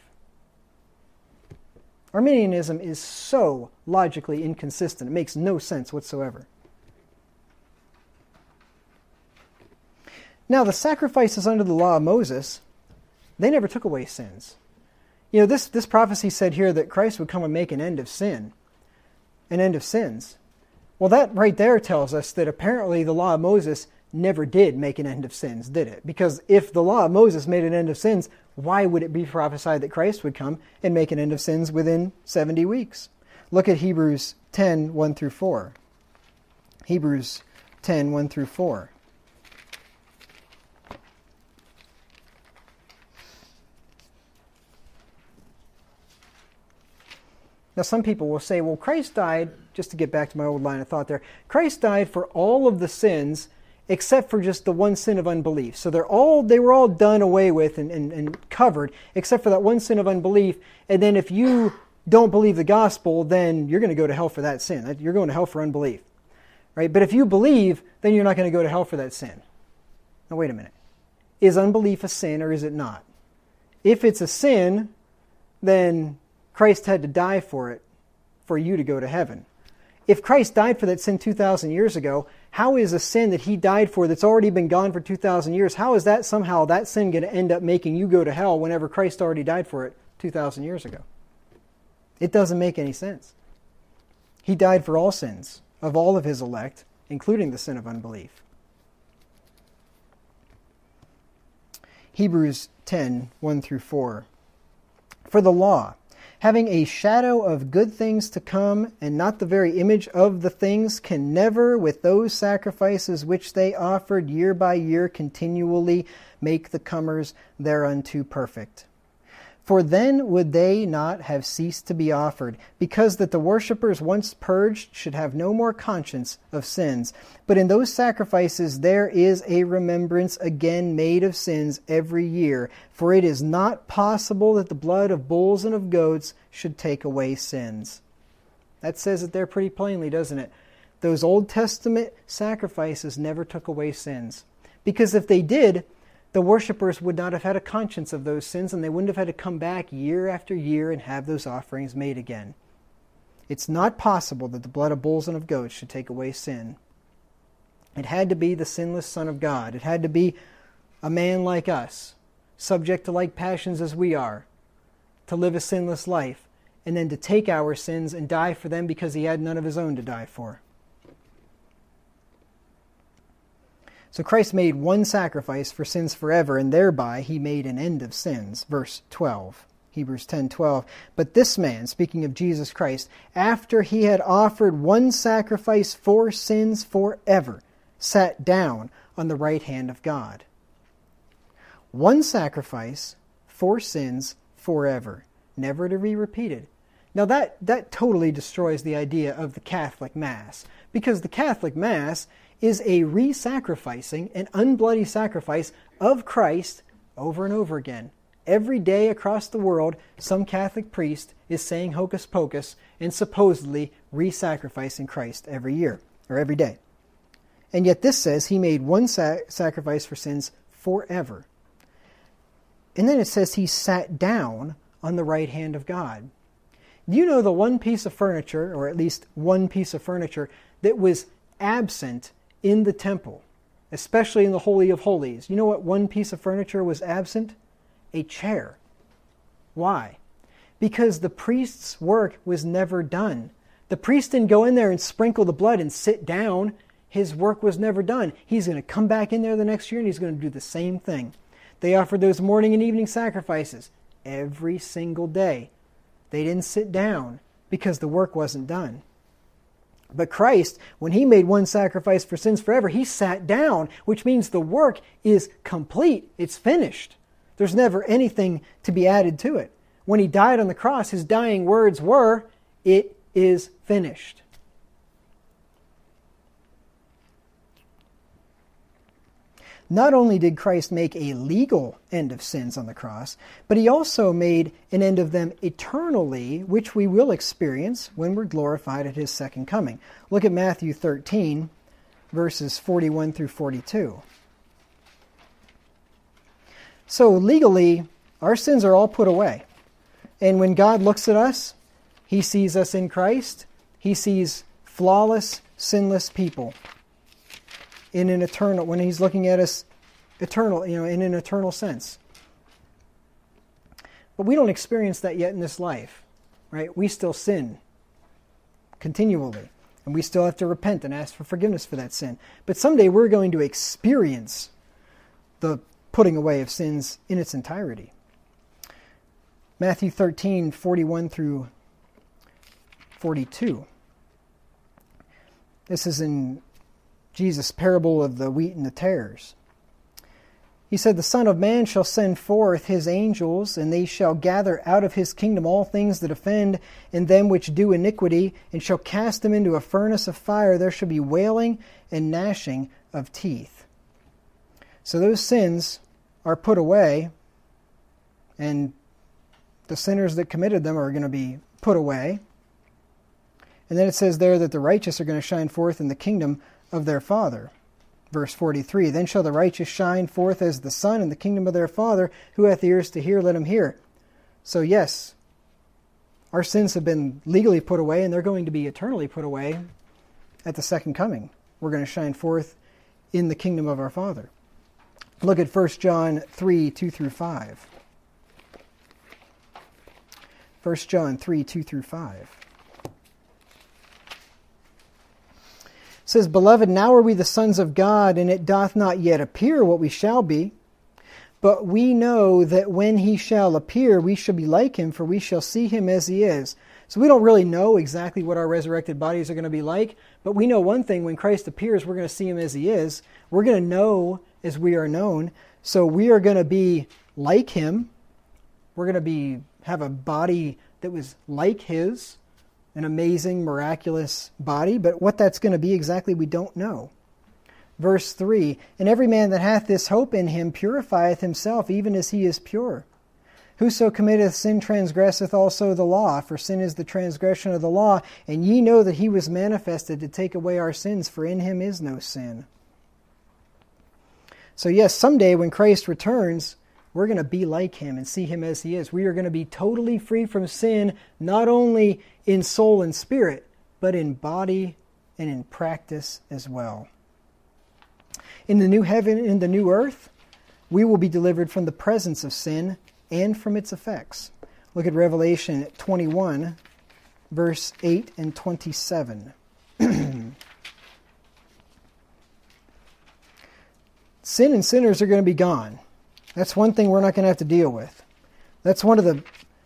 Arminianism is so logically inconsistent. It makes no sense whatsoever. Now, the sacrifices under the law of Moses, they never took away sins. This prophecy said here that Christ would come and make an end of sin, an end of sins. Well, that right there tells us that apparently the law of Moses never did make an end of sins, did it? Because if the law of Moses made an end of sins, why would it be prophesied that Christ would come and make an end of sins within 70 weeks? Look at Hebrews 10, 1 through 4. Hebrews 10, 1 through 4. Now, some people will say, well, Christ died, just to get back to my old line of thought there, Christ died for all of the sins except for just the one sin of unbelief. So they were all done away with and covered, except for that one sin of unbelief. And then if you don't believe the gospel, then you're going to go to hell for that sin. You're going to hell for unbelief, right? But if you believe, then you're not going to go to hell for that sin. Now, wait a minute. Is unbelief a sin or is it not? If it's a sin, then Christ had to die for it for you to go to heaven. If Christ died for that sin 2,000 years ago, how is a sin that he died for that's already been gone for 2,000 years, how is that somehow that sin going to end up making you go to hell whenever Christ already died for it 2,000 years ago? It doesn't make any sense. He died for all sins of all of his elect, including the sin of unbelief. Hebrews 10, 1 through 4. For the law, having a shadow of good things to come, and not the very image of the things, can never, with those sacrifices which they offered year by year continually, make the comers thereunto perfect. For then would they not have ceased to be offered, because that the worshippers once purged should have no more conscience of sins. But in those sacrifices there is a remembrance again made of sins every year. For it is not possible that the blood of bulls and of goats should take away sins. That says it there pretty plainly, doesn't it? Those Old Testament sacrifices never took away sins. Because if they did, the worshipers would not have had a conscience of those sins, and they wouldn't have had to come back year after year and have those offerings made again. It's not possible that the blood of bulls and of goats should take away sin. It had to be the sinless Son of God. It had to be a man like us, subject to like passions as we are, to live a sinless life, and then to take our sins and die for them because he had none of his own to die for. So Christ made one sacrifice for sins forever, and thereby he made an end of sins. Verse 12, Hebrews 10:12. But this man, speaking of Jesus Christ, after he had offered one sacrifice for sins forever, sat down on the right hand of God. One sacrifice for sins forever, never to be repeated. Now that totally destroys the idea of the Catholic Mass, because the Catholic Mass is a re-sacrificing, an unbloody sacrifice of Christ over and over again. Every day across the world, some Catholic priest is saying hocus pocus and supposedly re-sacrificing Christ every year, or every day. And yet this says he made one sacrifice for sins forever. And then it says he sat down on the right hand of God. Do you know the one piece of furniture, or at least one piece of furniture, that was absent in the temple, especially in the Holy of Holies? You know what one piece of furniture was absent? A chair. Why? Because the priest's work was never done. The priest didn't go in there and sprinkle the blood and sit down. His work was never done. He's going to come back in there the next year and he's going to do the same thing. They offered those morning and evening sacrifices every single day. They didn't sit down because the work wasn't done. But Christ, when he made one sacrifice for sins forever, he sat down, which means the work is complete. It's finished. There's never anything to be added to it. When he died on the cross, his dying words were, "It is finished." Not only did Christ make a legal end of sins on the cross, but he also made an end of them eternally, which we will experience when we're glorified at his second coming. Look at Matthew 13, verses 41 through 42. So legally, our sins are all put away. And when God looks at us, he sees us in Christ. He sees flawless, sinless people. In an eternal, when he's looking at us eternal, in an eternal sense. But we don't experience that yet in this life, right? We still sin continually, and we still have to repent and ask for forgiveness for that sin. But someday we're going to experience the putting away of sins in its entirety. Matthew 13, 41 through 42. This is in Jesus' parable of the wheat and the tares. He said, "The Son of Man shall send forth his angels, and they shall gather out of his kingdom all things that offend, and them which do iniquity, and shall cast them into a furnace of fire. There shall be wailing and gnashing of teeth." So those sins are put away, and the sinners that committed them are going to be put away. And then it says there that the righteous are going to shine forth in the kingdom of their Father. Verse 43, "Then shall the righteous shine forth as the sun in the kingdom of their Father. Who hath ears to hear, let him hear." So yes, our sins have been legally put away, and they're going to be eternally put away at the second coming. We're going to shine forth in the kingdom of our Father. Look at 1 John 3, 2 through 5. 1 John 3, 2 through 5. It says, "Beloved, now are we the sons of God, and it doth not yet appear what we shall be. But we know that when he shall appear, we shall be like him, for we shall see him as he is." So we don't really know exactly what our resurrected bodies are going to be like, but we know one thing: when Christ appears, we're going to see him as he is. We're going to know as we are known. So we are going to be like him. We're going to have a body that was like his. An amazing, miraculous body, but what that's going to be exactly we don't know. Verse 3, "And every man that hath this hope in him purifieth himself, even as he is pure. Whoso committeth sin transgresseth also the law, for sin is the transgression of the law. And ye know that he was manifested to take away our sins, for in him is no sin." So yes, someday when Christ returns, we're going to be like him and see him as he is. We are going to be totally free from sin, not only in soul and spirit, but in body and in practice as well. In the new heaven and the new earth, we will be delivered from the presence of sin and from its effects. Look at Revelation 21, verse 8 and 27. Sin and sinners are going to be gone. That's one thing we're not going to have to deal with. That's one of the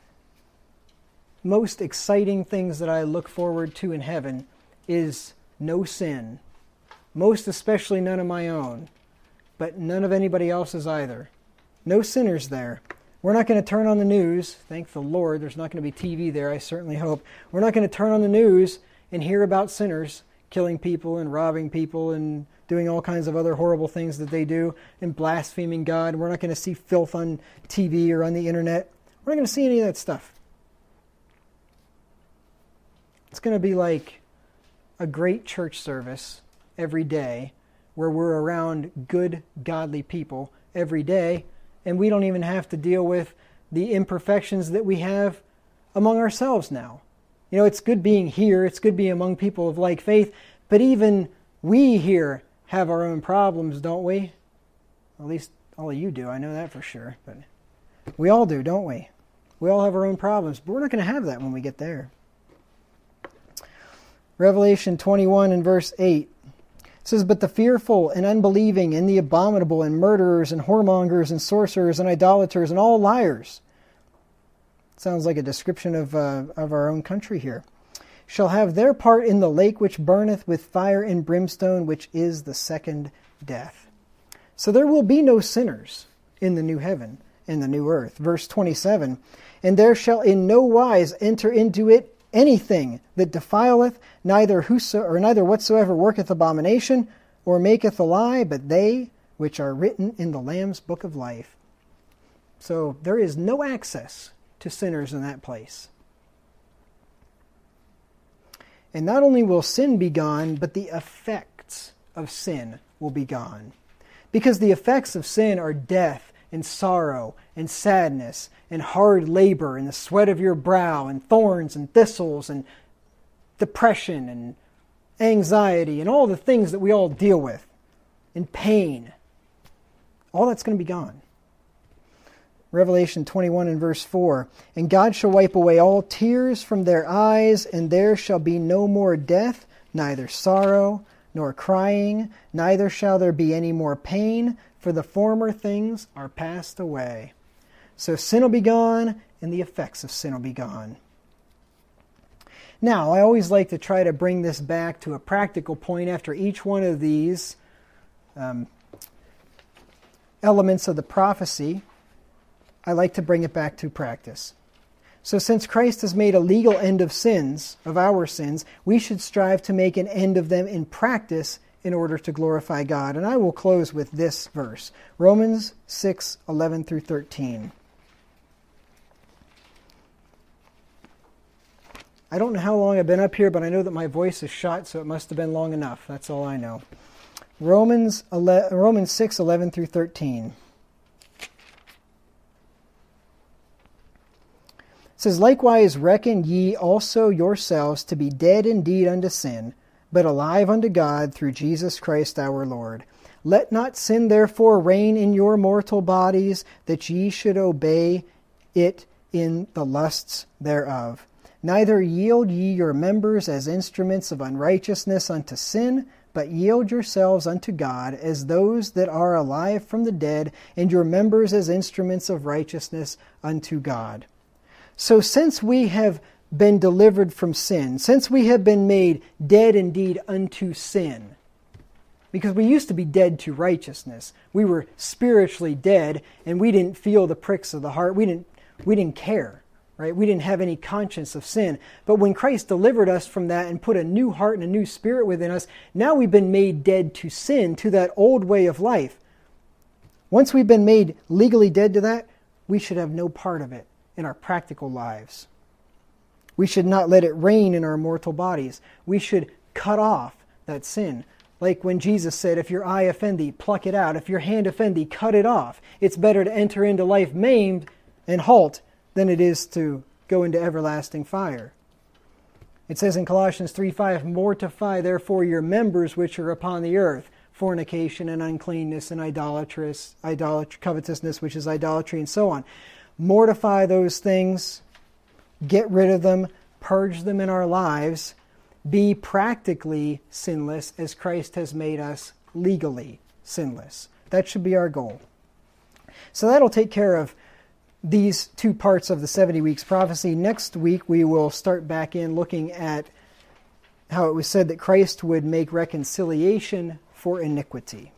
most exciting things that I look forward to in heaven is no sin. Most especially none of my own, but none of anybody else's either. No sinners there. We're not going to turn on the news. Thank the Lord, there's not going to be TV there, I certainly hope. We're not going to turn on the news and hear about sinners killing people and robbing people and doing all kinds of other horrible things that they do and blaspheming God. We're not going to see filth on TV or on the internet. We're not going to see any of that stuff. It's going to be like a great church service every day where we're around good, godly people every day, and we don't even have to deal with the imperfections that we have among ourselves now. You know, it's good being here, it's good being among people of like faith, but even we here have our own problems, don't we? At least all of you do, I know that for sure. But we all do, don't we? We all have our own problems, but we're not going to have that when we get there. Revelation 21 and verse 8 says, "But the fearful and unbelieving and the abominable and murderers and whoremongers and sorcerers and idolaters and all liars," sounds like a description of our own country here, "shall have their part in the lake which burneth with fire and brimstone, which is the second death." So there will be no sinners in the new heaven and the new earth. Verse 27, "And there shall in no wise enter into it anything that defileth, neither whatsoever worketh abomination, or maketh a lie, but they which are written in the Lamb's book of life." So there is no access to sinners in that place. And not only will sin be gone, but the effects of sin will be gone. Because the effects of sin are death and sorrow and sadness and hard labor and the sweat of your brow and thorns and thistles and depression and anxiety and all the things that we all deal with, and pain. All that's going to be gone. Revelation 21 and verse 4, "And God shall wipe away all tears from their eyes, and there shall be no more death, neither sorrow, nor crying, neither shall there be any more pain, for the former things are passed away." So sin will be gone, and the effects of sin will be gone. Now, I always like to try to bring this back to a practical point after each one of these elements of the prophecy. I like to bring it back to practice. So since Christ has made a legal end of sins, of our sins, we should strive to make an end of them in practice in order to glorify God. And I will close with this verse, Romans 6:11 through 13. I don't know how long I've been up here, but I know that my voice is shot, so it must have been long enough. That's all I know. Romans 6:11 through 13. It says, "Likewise reckon ye also yourselves to be dead indeed unto sin, but alive unto God through Jesus Christ our Lord. Let not sin therefore reign in your mortal bodies, that ye should obey it in the lusts thereof. Neither yield ye your members as instruments of unrighteousness unto sin, but yield yourselves unto God as those that are alive from the dead, and your members as instruments of righteousness unto God." So since we have been delivered from sin, since we have been made dead indeed unto sin, because we used to be dead to righteousness, we were spiritually dead, and we didn't feel the pricks of the heart, we didn't care, right? We didn't have any conscience of sin. But when Christ delivered us from that and put a new heart and a new spirit within us, now we've been made dead to sin, to that old way of life. Once we've been made legally dead to that, we should have no part of it in our practical lives. We should not let it reign in our mortal bodies. We should cut off that sin. Like when Jesus said, if your eye offend thee, pluck it out. If your hand offend thee, cut it off. It's better to enter into life maimed and halt than it is to go into everlasting fire. It says in Colossians 3:5, mortify therefore your members which are upon the earth, fornication and uncleanness and covetousness, which is idolatry, and so on. Mortify those things, get rid of them, purge them in our lives, be practically sinless as Christ has made us legally sinless. That should be our goal. So that'll take care of these two parts of the 70 weeks prophecy. Next week we will start back in looking at how it was said that Christ would make reconciliation for iniquity.